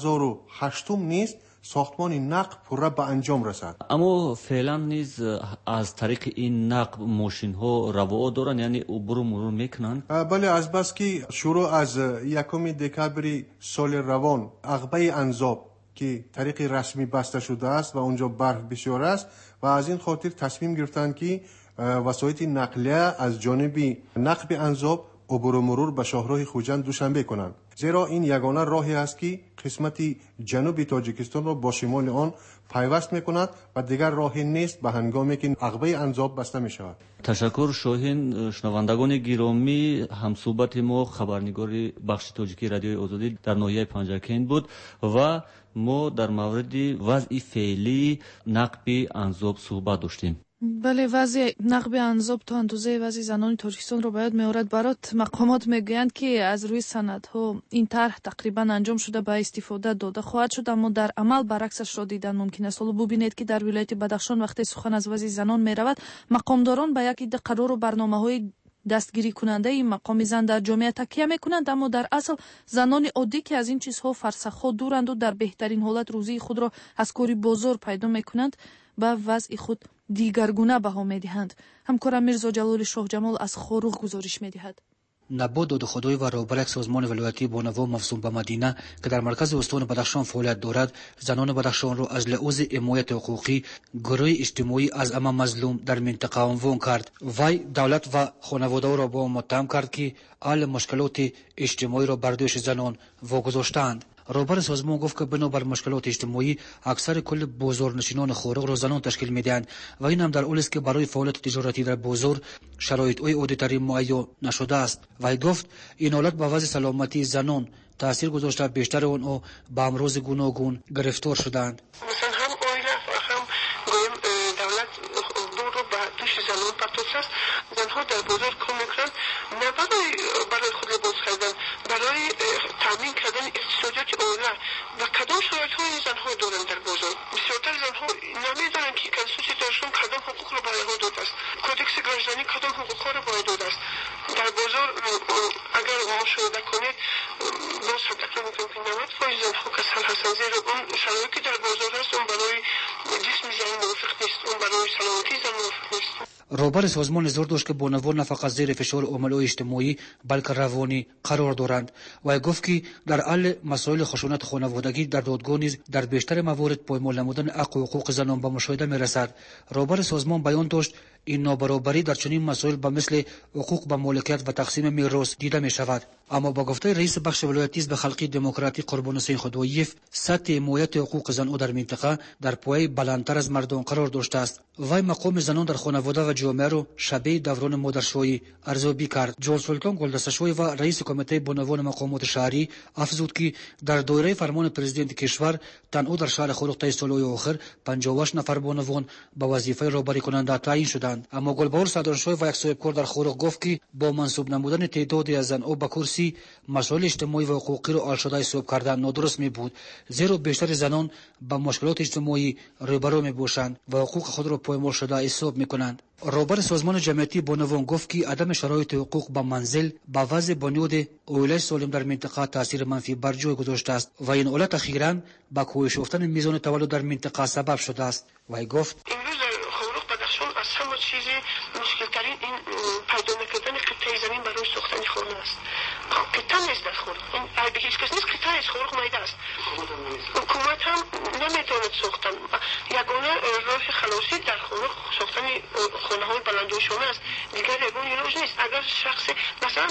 2008 نیز ساختمان نقب پوره به انجام رسد. اما فعلا نیز از طریق این نقب ماشین ها روا دارن، یعنی عبور و مرور میکنن؟ بله، از بس که شروع از 1 دکبر سال روان عقبه انزاب که طریق رسمی بسته شده است و اونجا برف بسیار است و از این خاطر تصمیم گرفتن که وسایط نقلیه از جانب نقب انزاب عبور و مرور به شاهراه خوجند دوشنبه کنند، زیرا این یگانه راهی است که قسمت جنوب تاجیکستان را با شمال آن پیوست میکند و دیگر راهی نیست به هنگامی که عقبه انزاب بسته می شود. تشکر شاهین. شنوندگان گرامی، همصحبت ما خبرنگار بخش تاجیکی رادیوی آزادی در ناحیه پنجرکند بود و ما در مورد وضع فعلی نقب انزاب صحبت داشتیم. بله، وضع نقب انزاب تا اندازه وضع زنان تاجیکستان رو باید میارد برات. مقامات میگویند که از روی سندها این طرح تقریبا انجام شده به استفاده داده خواهد شد، اما در عمل برعکسش را دیدن ممکن است. حالا ببینید که در ولایت بدخشان وقتی سخن از وضع زنان میرود، مقامداران به یک عده قرار و برنامه‌های دستگیری کننده این مقام زن در جامعه تکیه میکنند، اما در اصل زنان عادی که از این چیزها فرسخها دورند و در بهترین حالت روزی خود را از کاری بازار پیدا میکنند به وضع خود دیگرگونه بها میدهند. همکارم میرزا جلال شاه جمال از خاروغ گزارش میدهد. نبود داد خدای و رهبر سازمان ولایتی بانوا مفصول به مدینه که در مرکز استان بدخشان فعالیت دارد، زنان بدخشان را از لحاظ حمایت حقوقی گروه اجتماعی از اما مظلوم در منطقه عنوان کرد. وی دولت و خانواده را با متهم کرد که حل مشکلات اجتماعی را بر دوش زنان واگذاشتند. رهبر سازمان گفت که بنابر مشکلات اجتماعی اکثر کل بازارنشینان خارق را زنان تشکیل میدهند و این هم در حالی است که برای فعالیت تجارتی در بازار شرایط‌های عادی‌تری مهیا نشده است. وی گفت این حالت به وضع سلامتی زنان تاثیر گذاشته، بیشتر آنها به امراض گوناگون گرفتار شدند. مثلا هم اویلا و هم گویم دولت دور رو به دوش زنان پرتوش است. زنها در بازار کار میکنند، نه برای خود لباس خریدن، برای تامین کردن احتیاجات اولا و کدام شرایط‌های زنها دارند در بازار. بسیارتر زنها نمیدانند که کنستیتوسیون درشون کدام حقوق را باید داده است، کودکس گراجدانی کدام حقوق‌ها را باید داده است. در بازار اگر مشاهده کنید باز هم تکرار می‌کنم که 90% زنها کسل هستند، زیرا اون شرایطی در بازار هست اون برای جسم زن موافق نیست، اون برای سلامتی زن موافق نیست. رهبر سازمان اظهار داشت که بانوا نه فقط زیر فشار عملای اجتماعی بلکه روانی قرار دارند و گفت که در حل مسائل خشونت خانوادگی در دادگاه نیز در بیشتر موارد پایمال نمودن حق و حقوق زنان به مشاهده می‌رسد. رهبر سازمان بیان داشت این نابرابری در چنین مسائل به مثل حقوق به مالکیت و تقسیم میراث دیده می شود. اما با گفته رئیس بخش ولایتی حزب خلقی دموکراتی قربان حسین خدواییف، سطح حمایت حقوق زنان در منطقه در پایه بلندتر از مردم قرار داشته است. وی مقام زنان در خانواده و جامعه رو شبیه دوران مادرشاهی ارزیابی کرد. جورج سلطان گلدستشوی و رئیس کمیته بانوان مقامات شهری افزود که در دوره فرمان پرزیدنت کشور تنها در شهر خورخ تا سالهای آخر 58 نفر بانوان به وظیفه رهبری کننده تعیین شدند. اما گلبهار صدرشوی و یک صاحبکار در خورخ گفت که با منصوب نمودن تعدادی از زنها به کرسی مسائل اجتماعی و حقوقی را حل شده حساب کردن نادرست می بود، زیرا بیشتر زنان با مشکلات اجتماعی روبرو می باشند و حقوق خود را پایمال شده حساب می کنند. رهبر سازمان جمعیتی بانوان گفت که عدم شرایط حقوق به منزل به وضع بنیاد اولیه سالم در منطقه تاثیر منفی بر جای گذاشته است و این حالت اخیراً به کاهش یافتن میزان تولد در منطقه سبب شده است. و گفت از همه چیز مشکلترین این پیدا نکردن قطعه زمین برای ساختن خانه است. قطعه نیست در خورخ، این به هیچ کس نیست. قطعه از خورخ مایده است. حکومت هم نمیتواند ساختن. یگانه راه خلاصی در خورخ ساختن خانه های بلندوشانه است. دیگر یگانه علاج نیست. اگر شخص مثلا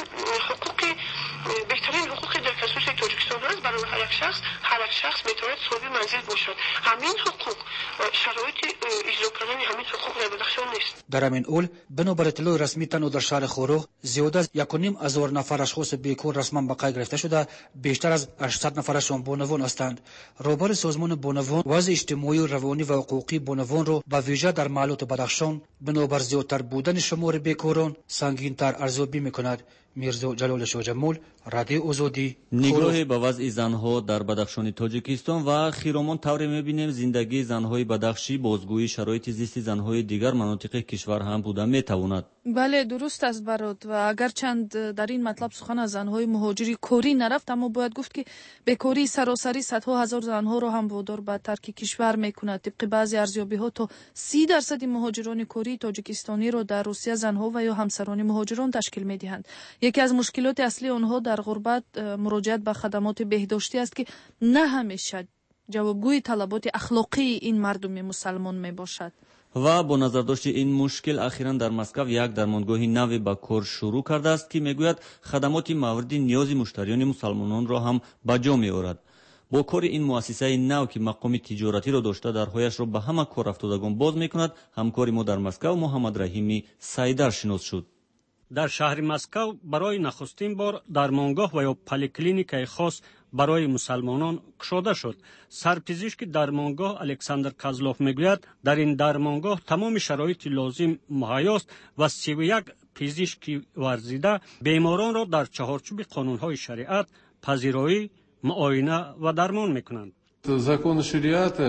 بهترین حقوقی در کنستیتوسیون تاجیکستان هست برای هر یک شخص میتواند صاحب منزل باشد. همین حقوق شرایط اجرا کردن همین حقوق در بدخشان نیست. در همین اول بنابر اطلاع رسمی تنها در شهر خورخ زیاده از 1,500 نفر اشخاص بیکار رسما به قید گرفته شده، بیشتر از 800 نفرشان بانوان هستند. رهبر سازمان بانوان وضع اجتماعی و روانی و حقوقی بانوان را به ویژه در محلات بدخشان بنابر زیادتر بودن شمار بیکاران سنگین‌تر ارزیابی می‌کند. میرزا جلال شاجمول، رادیو آزادی. نگاهی به وضع زنها در بدخشان تاجیکستان و خیرامان طوری می‌بینیم زندگی زنهای بدخشی بازگویی شرایط زیست زنهای دیگر مناطق کشور هم بوده می‌تواند. بله درست است برات و اگرچند در این مطلب سخن از زنهای مهاجری کوری نرفت، اما باید گفت که بیکاری سراسری صدها هزار زنها را هم وادار به ترک کشور می‌کند. طبق بعضی ارزیابی‌ها تا 30% مهاجران کوری تاجیکستانی را در روسیه زنها و یا همسران مهاجران تشکیل می‌دهند. یکی از مشکلات اصلی آنها در غربت مراجعت به خدمات بهداشتی است که نه همیشه جوابگوی طلبات اخلاقی این مردم مسلمان می باشد. و با نظر داشت این مشکل اخیراً در مسکو یک درمانگاهی نوی به کار شروع کرده است که میگوید خدمات مورد نیاز مشتریان مسلمانان را هم به جا می‌آورد. با کار این مؤسسه نو که مقام تجارتی را داشته درهایش را به همه کار افتادگان باز می‌کند، همکار ما در مسکو محمد رحیمی سیدر شناس شد. در شهر مسکو برای نخستین بار درمانگاه و یا پلیکلینیکای خاص برای مسلمانان گشوده شد. سرپزشک درمانگاه الکساندر کازلوف میگوید در این درمانگاه تمام شرایط لازم مهیا است و 31 پزشک ورزیده بیماران را در چهارچوب قانون‌های شریعت پذیرایی، معاینه و درمان میکنند. Закон шариата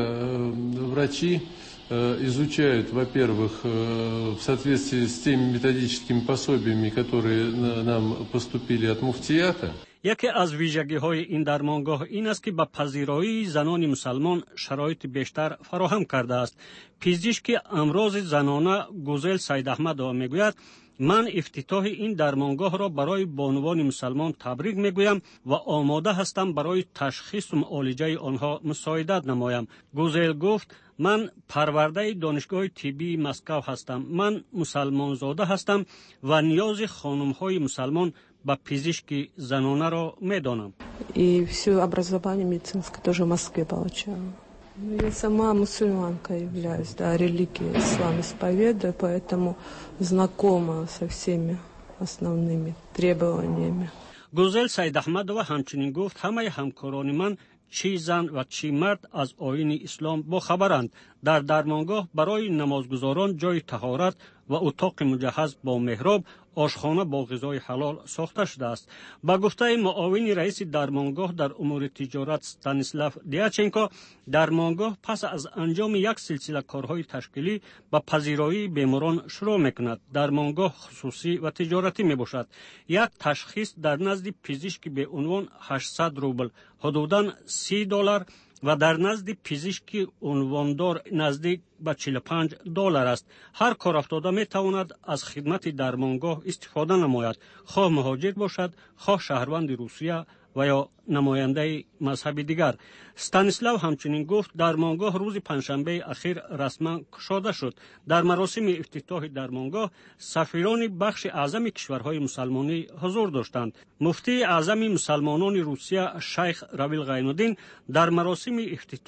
врачи изучают, во-первых, в соответствии с теми методическими пособиями, которые нам поступили от муфтията. یکی از ویژگی‌های این درمانگاه این است که به پذیرایی زنان مسلمان شرایط بیشتر فراهم کرده است. پزشک امراض زنانه گوزل سید احمد میگوید من افتتاح این درمانگاه را برای بانوان مسلمان تبریک میگویم و آماده هستم برای تشخیص و معالجه آنها مساعدت نمایم. گوزل گفت من پرورده دانشگاه طبی مسکو هستم. من مسلمان زاده هستم و نیاز خانم‌های مسلمان با پزشکی زنانه را میدانم. И все образование медицинское тоже в Москве получала. Я сама мусульманка являюсь, да, религию ислам исповедую, поэтому знакома со всеми основными требованиями. گوزل سید احمد و همچنین گفت همه همکاران من چی زن و چی مرد از آیین اسلام با خبرند. در درمانگاه برای نمازگزاران جای طهارت و اتاق مجهز با محراب، آشخانه با غذای حلال ساخته شده است. با گفته معاون رئیس درمانگاه در امور تجارت استانیسلاف دیاچنکو، درمانگاه پس از انجام یک سلسله کارهای تشکیلی با پذیرایی بیماران شروع میکند. درمانگاه خصوصی و تجارتی میباشد. یک تشخیص در نزد پزشک به عنوان 800 روبل، حدوداً $30 و در نزد پزشک عنواندار نزدیک به $45 است. هر کار افتاده می تواند از خدمت درمانگاه استفاده نماید، خواه مهاجر باشد، خواه شهروند روسیه و یا نماینده مذهب دیگر. استانیسلاو همچنین گفت درمانگاه روز پنجشنبه اخیر رسما گشوده شد. در مراسم افتتاح درمانگاه سفیران بخش اعظم کشورهای مسلمانی حضور داشتند. مفتی اعظم مسلمانان روسیه شیخ رویل غینالدین در مراسم افتتاح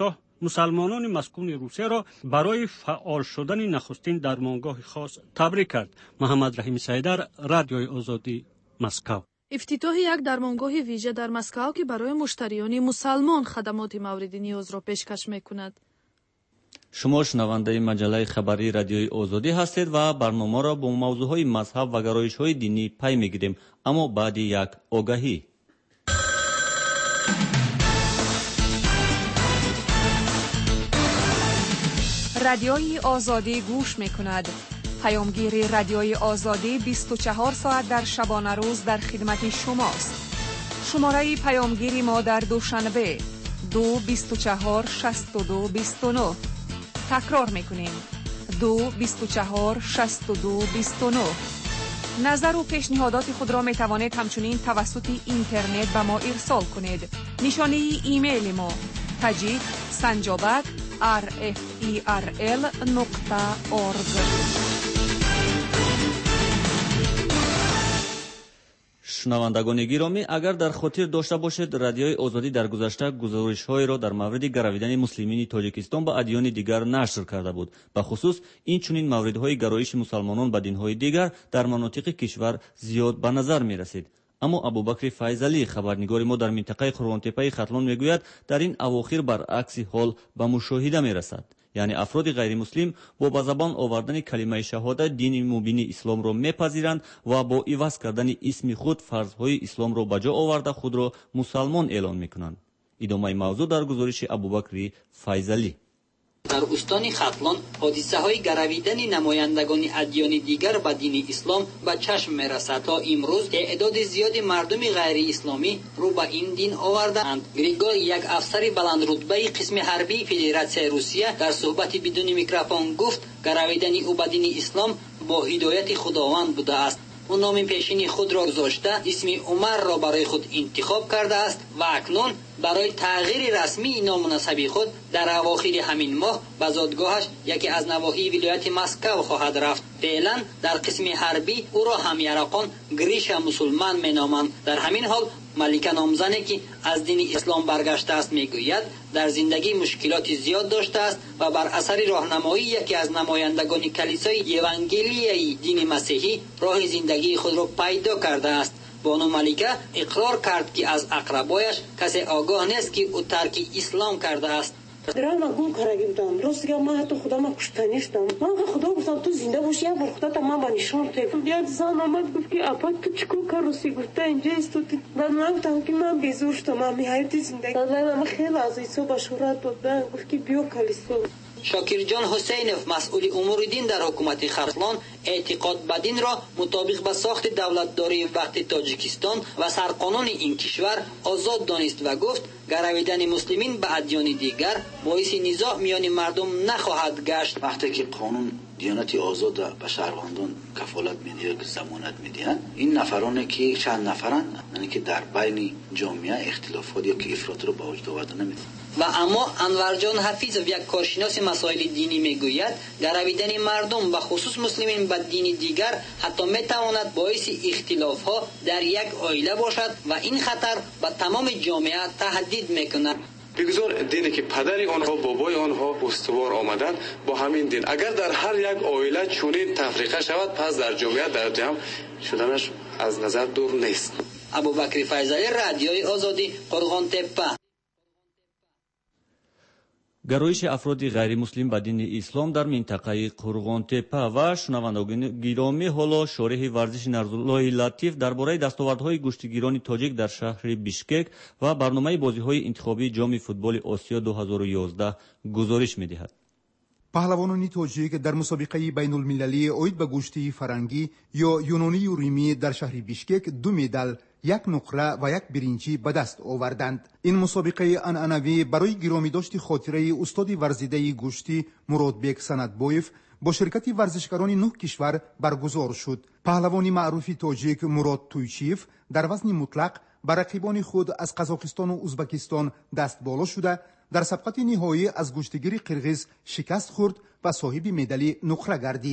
مسلمانان مسکون روسیه را برای فعال شدن نخستین درمانگاه خاص تبریک کرد. محمد رحیم سیدر، رادیوی آزادی، مسکو. افتتاح یک درمانگاه ویژه در مسکو که برای مشتریان مسلمان خدمات مورد نیاز را پیشکش می‌کند. شما شنونده مجله خبری رادیوی آزادی هستید و برنامه را با موضوعهای مذهب و گرایش‌های دینی پی می‌گیریم، اما بعد یک آگاهی. رادیوی آزادی گوش می‌کند. پیامگیر رادیوی آزادی 24 ساعت در شبانه روز در خدمت شماست. شماره پیامگیری ما در دوشنبه 224 62 29. تکرار میکنیم 224 62 29. نظر و پیشنهادات خود را می توانید همچنین توسط اینترنت به ما ارسال کنید. نشانه ایمیل ما tajik@rferl.org. شنوندگان گرامی، اگر در خاطر داشته باشید رادیوی آزادی در گذشته گزارش‌هایی را در مورد گرویدن مسلمین تاجیکستان به ادیان دیگر نشر کرده بود. به خصوص این چنین موردهای گرایش مسلمانان به دین‌های دیگر در مناطق کشور زیاد به نظر می‌رسید. اما ابوبکر فیضلی، خبرنگار ما در منطقه قرغان‌تپه ختلان، میگوید در این اواخر برعکس حال به مشاهده می‌رسد. یعنی افراد غیر مسلم با به زبان آوردن کلمه شهادت دین مبین اسلام را میپذیرند و با عوض کردن اسم خود فرضهای اسلام را به جا آورده خود را مسلمان اعلان میکنند. ادامه موضوع در گزارش ابوبکر فیضلی. در استان ختلان حادثه های گرویدن نمایندگان ادیان دیگر به دین اسلام به چشم میرسد. تا امروز تعداد زیادی مردم غیر اسلامی رو به این دین آوردند. گریگور، یک افسر بلند رتبه قسم حربی فدراسیون روسیه، در صحبت بدون میکروفون گفت گرویدن او به دین اسلام با هدایت خداوند بوده است. او نام پیشین خود را گذاشته اسم عمر را برای خود انتخاب کرده است و اکنون برای تغییر رسمی نامناسب خود در اواخر همین ماه به زادگاهش یکی از نواحی ولایت مسکو خواهد رفت. فعلا در قسم حربی او را همیرقان گریشا مسلمان مینامند. در همین حال ملکه نامزنی که از دین اسلام برگشته است میگوید در زندگی مشکلات زیاد داشته است و بر اثر راهنمایی یکی از نمایندگان کلیسای اونجیلی دین مسیحی راه زندگی خود را پیدا کرده است. بانو ملکه اقرار کرد که از اقربایش کسی آگاه نیست که او ترک اسلام کرده است. درام گم کردی بودم. راست که من حتی خودم کشته نیستم. من خدا گفتم تو زنده باشی، یک بار خدا من به نشان دادم. یک زن آمد گفت که اپا تو چیکار کردی؟ گفت اینجا است تو. من گفتم که من بیزار شدم، من حیات زندگی. من خیلی از عیسی بشارت دادم، گفت که بیا کلیسا. شاکر جان حسینوف، مسئول امور دین در حکومت ختلان، اعتقاد به دین را مطابق به ساخت دولتداری وقت تاجیکستان و سرقانون این کشور آزاد دانست و گفت گرویدن مسلمین به ادیان دیگر باعث نزاع میان مردم نخواهد گشت. وقتی که قانون دیانت آزاد به شهروندان کفالت میده، ضمانت میده، این نفرانی که چند نفرن، یعنی که در بین جامعه اختلافات یا که افراط رو به وجود آورده نمیده. و اما انور جان حفیظ، یک کارشناس مسائل دینی میگوید گرویدن مردم و خصوص مسلمین به دین دیگر حتی میتواند باعث اختلاف ها در یک عائله باشد و این خطر به تمام جامعه تهدید میکند. بگذار دینی که پدر آنها بابای آنها استوار آمدند با همین دین اگر در هر یک عائله چنین تفریقه شود، پس در جامعه در جمع شدنش از نظر دور نیست. ابوبکر فیضلی، رادیوی آزادی، قرغان‌تپه. گرایش افراد غیر مسلم به دین اسلام در منطقه قرغان‌تپه و شنوندگان گرامی، حالا شارح ورزش نرزالله لطیف درباره دستاوردهای گشتیگیران تاجیک در شهر بیشکک و برنامه بازی‌های انتخابی جام فوتبال آسیا 2011 گزارش می‌دهد. پهلوانان تاجیک در مسابقه بین المللی اوید به گوشتی فرنگی یا یونانی و ریمی در شهر بیشکک 2 مدال، 1 نقره و 1 برنجی به دست آوردند. این مسابقه عنعنوی برای گرامی داشت خاطره استاد ورزیده گوشتی مرادبک سندبویف با شرکت ورزشکاران 9 کشور برگزار شد. پهلوان معروف تاجیک مراد تویچیف در وزن مطلق بر رقیبان خود از قزاقستان و ازبکستان دست بالا شده در سبقت نهایی از گشتگیر قرغیز شکست خورد و صاحب مدال نقره گردید.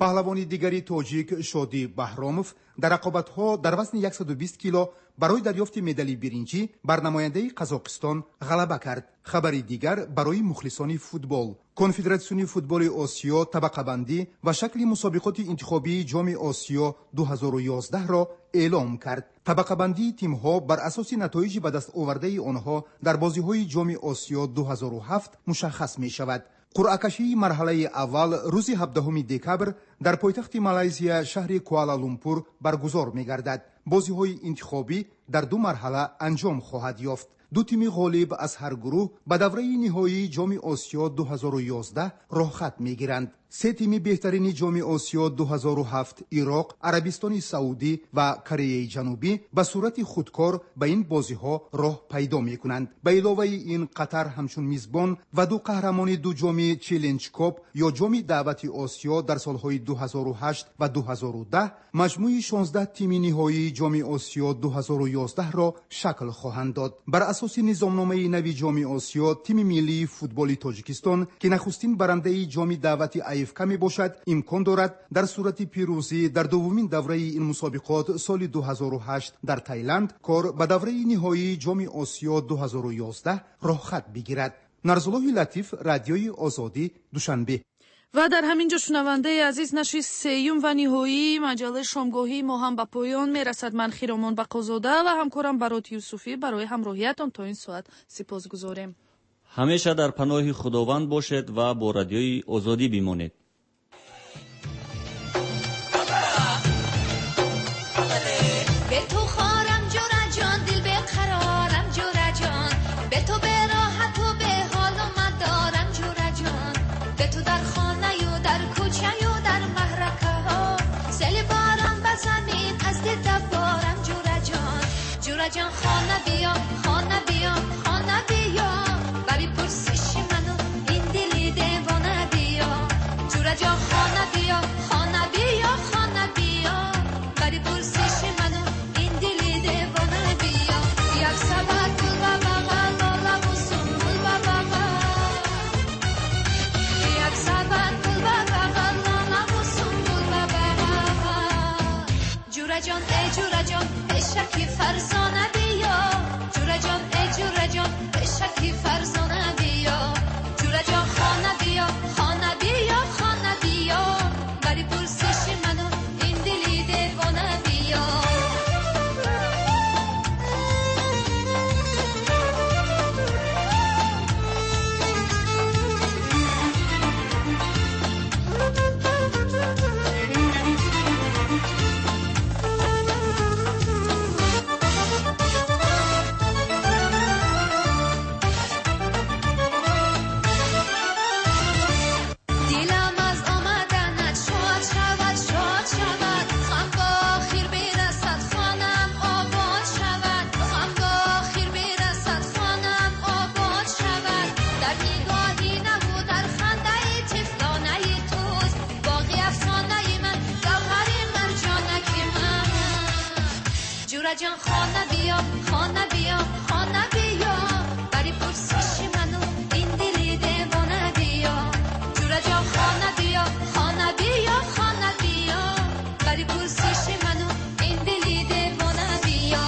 پهلوانی دیگری تاجیک شادی بهراموف در رقابت‌ها در وزن 120 کیلو برای دریافت مدال برنجی بر نماینده قزاقستان غلبه کرد. خبری دیگر برای مخلصان فوتبال: کنفدراسیون فوتبال آسیا طبقه بندی و شکل مسابقات انتخابی جام آسیا 2011 را اعلام کرد. طبقه بندی تیم‌ها بر اساس نتایج به دست آورده آنها در بازی‌های جام آسیا 2007 مشخص می‌شود. قرعه‌کشی مرحله اول روز 17 دکبر در پایتخت مالایزیا شهر کوالالامپور برگزار می‌گردد. بازی‌های انتخابی در دو مرحله انجام خواهد یافت. دو تیم غالب از هر گروه به دوره نهایی جام آسیا 2011 راه خط می‌گیرند. سه تیم بهترین جام آسیا 2007 عراق، عربستان سعودی و کره جنوبی به صورت خودکار به این بازی‌ها راه پیدا می‌کنند. به علاوه این قطر همچون میزبان و دو قهرمان دو جام چالش کاپ یا جام دعوت آسیا در سال‌های 2008 و 2010 مجموع 16 تیم نهایی جام آسیا 2011 را شکل خواهند داد. بر اساس نظامنامه نوی جام آسیا تیم ملی فوتبال تاجیکستان که نخستین برنده جام دعوت AFK می باشد امکان دارد در صورت پیروزی در دومین دوره این مسابقات سال 2008 در تایلند کار به دوره نهایی جام آسیا 2011 راه خط بگیرد. نرزالله لطیف، رادیوی آزادی، دوشنبه. و در همینجا شنونده عزیز نشر سیوم و نهایی مجله شامگاهی ما هم به پایان میرسد. من خیرمان بقازاده و همکارم برات یوسفی برای همراهیتان تا این ساعت سپاسگزاریم. همیشه در پناه خداوند باشید و با رادیوی آزادی بمانید. جان خانه بیا خانه بیا خانه بیا بری پرسش منو این دلی دیوانه بیا جورا جان خانه بیا خانه بیا خانه بیا بری پرسش منو این دلی دیوانه بیا یک سبت گل و بغل لاله و سنبول و بغل یک سبت گل و بغل لاله و سنبول و بغل جورا جان ای جورا جان شکی فرزانه بیا جورا جان ای جورا جان شکی فرزانه بیا جورا جان خانه بیا خانه بیا خانه بیا بری پرسش منو این دلی دیوانه بیا جان خانه بیا خانه بیا خانه بیا بری پرسش منو این دلی دیوانه بیا جورا جان خانه بیا خانه بیا خانه بیا بری پرسش منو این دلی دیوانه بیا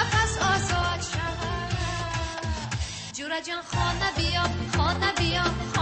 جان خانه بیا خانه بیا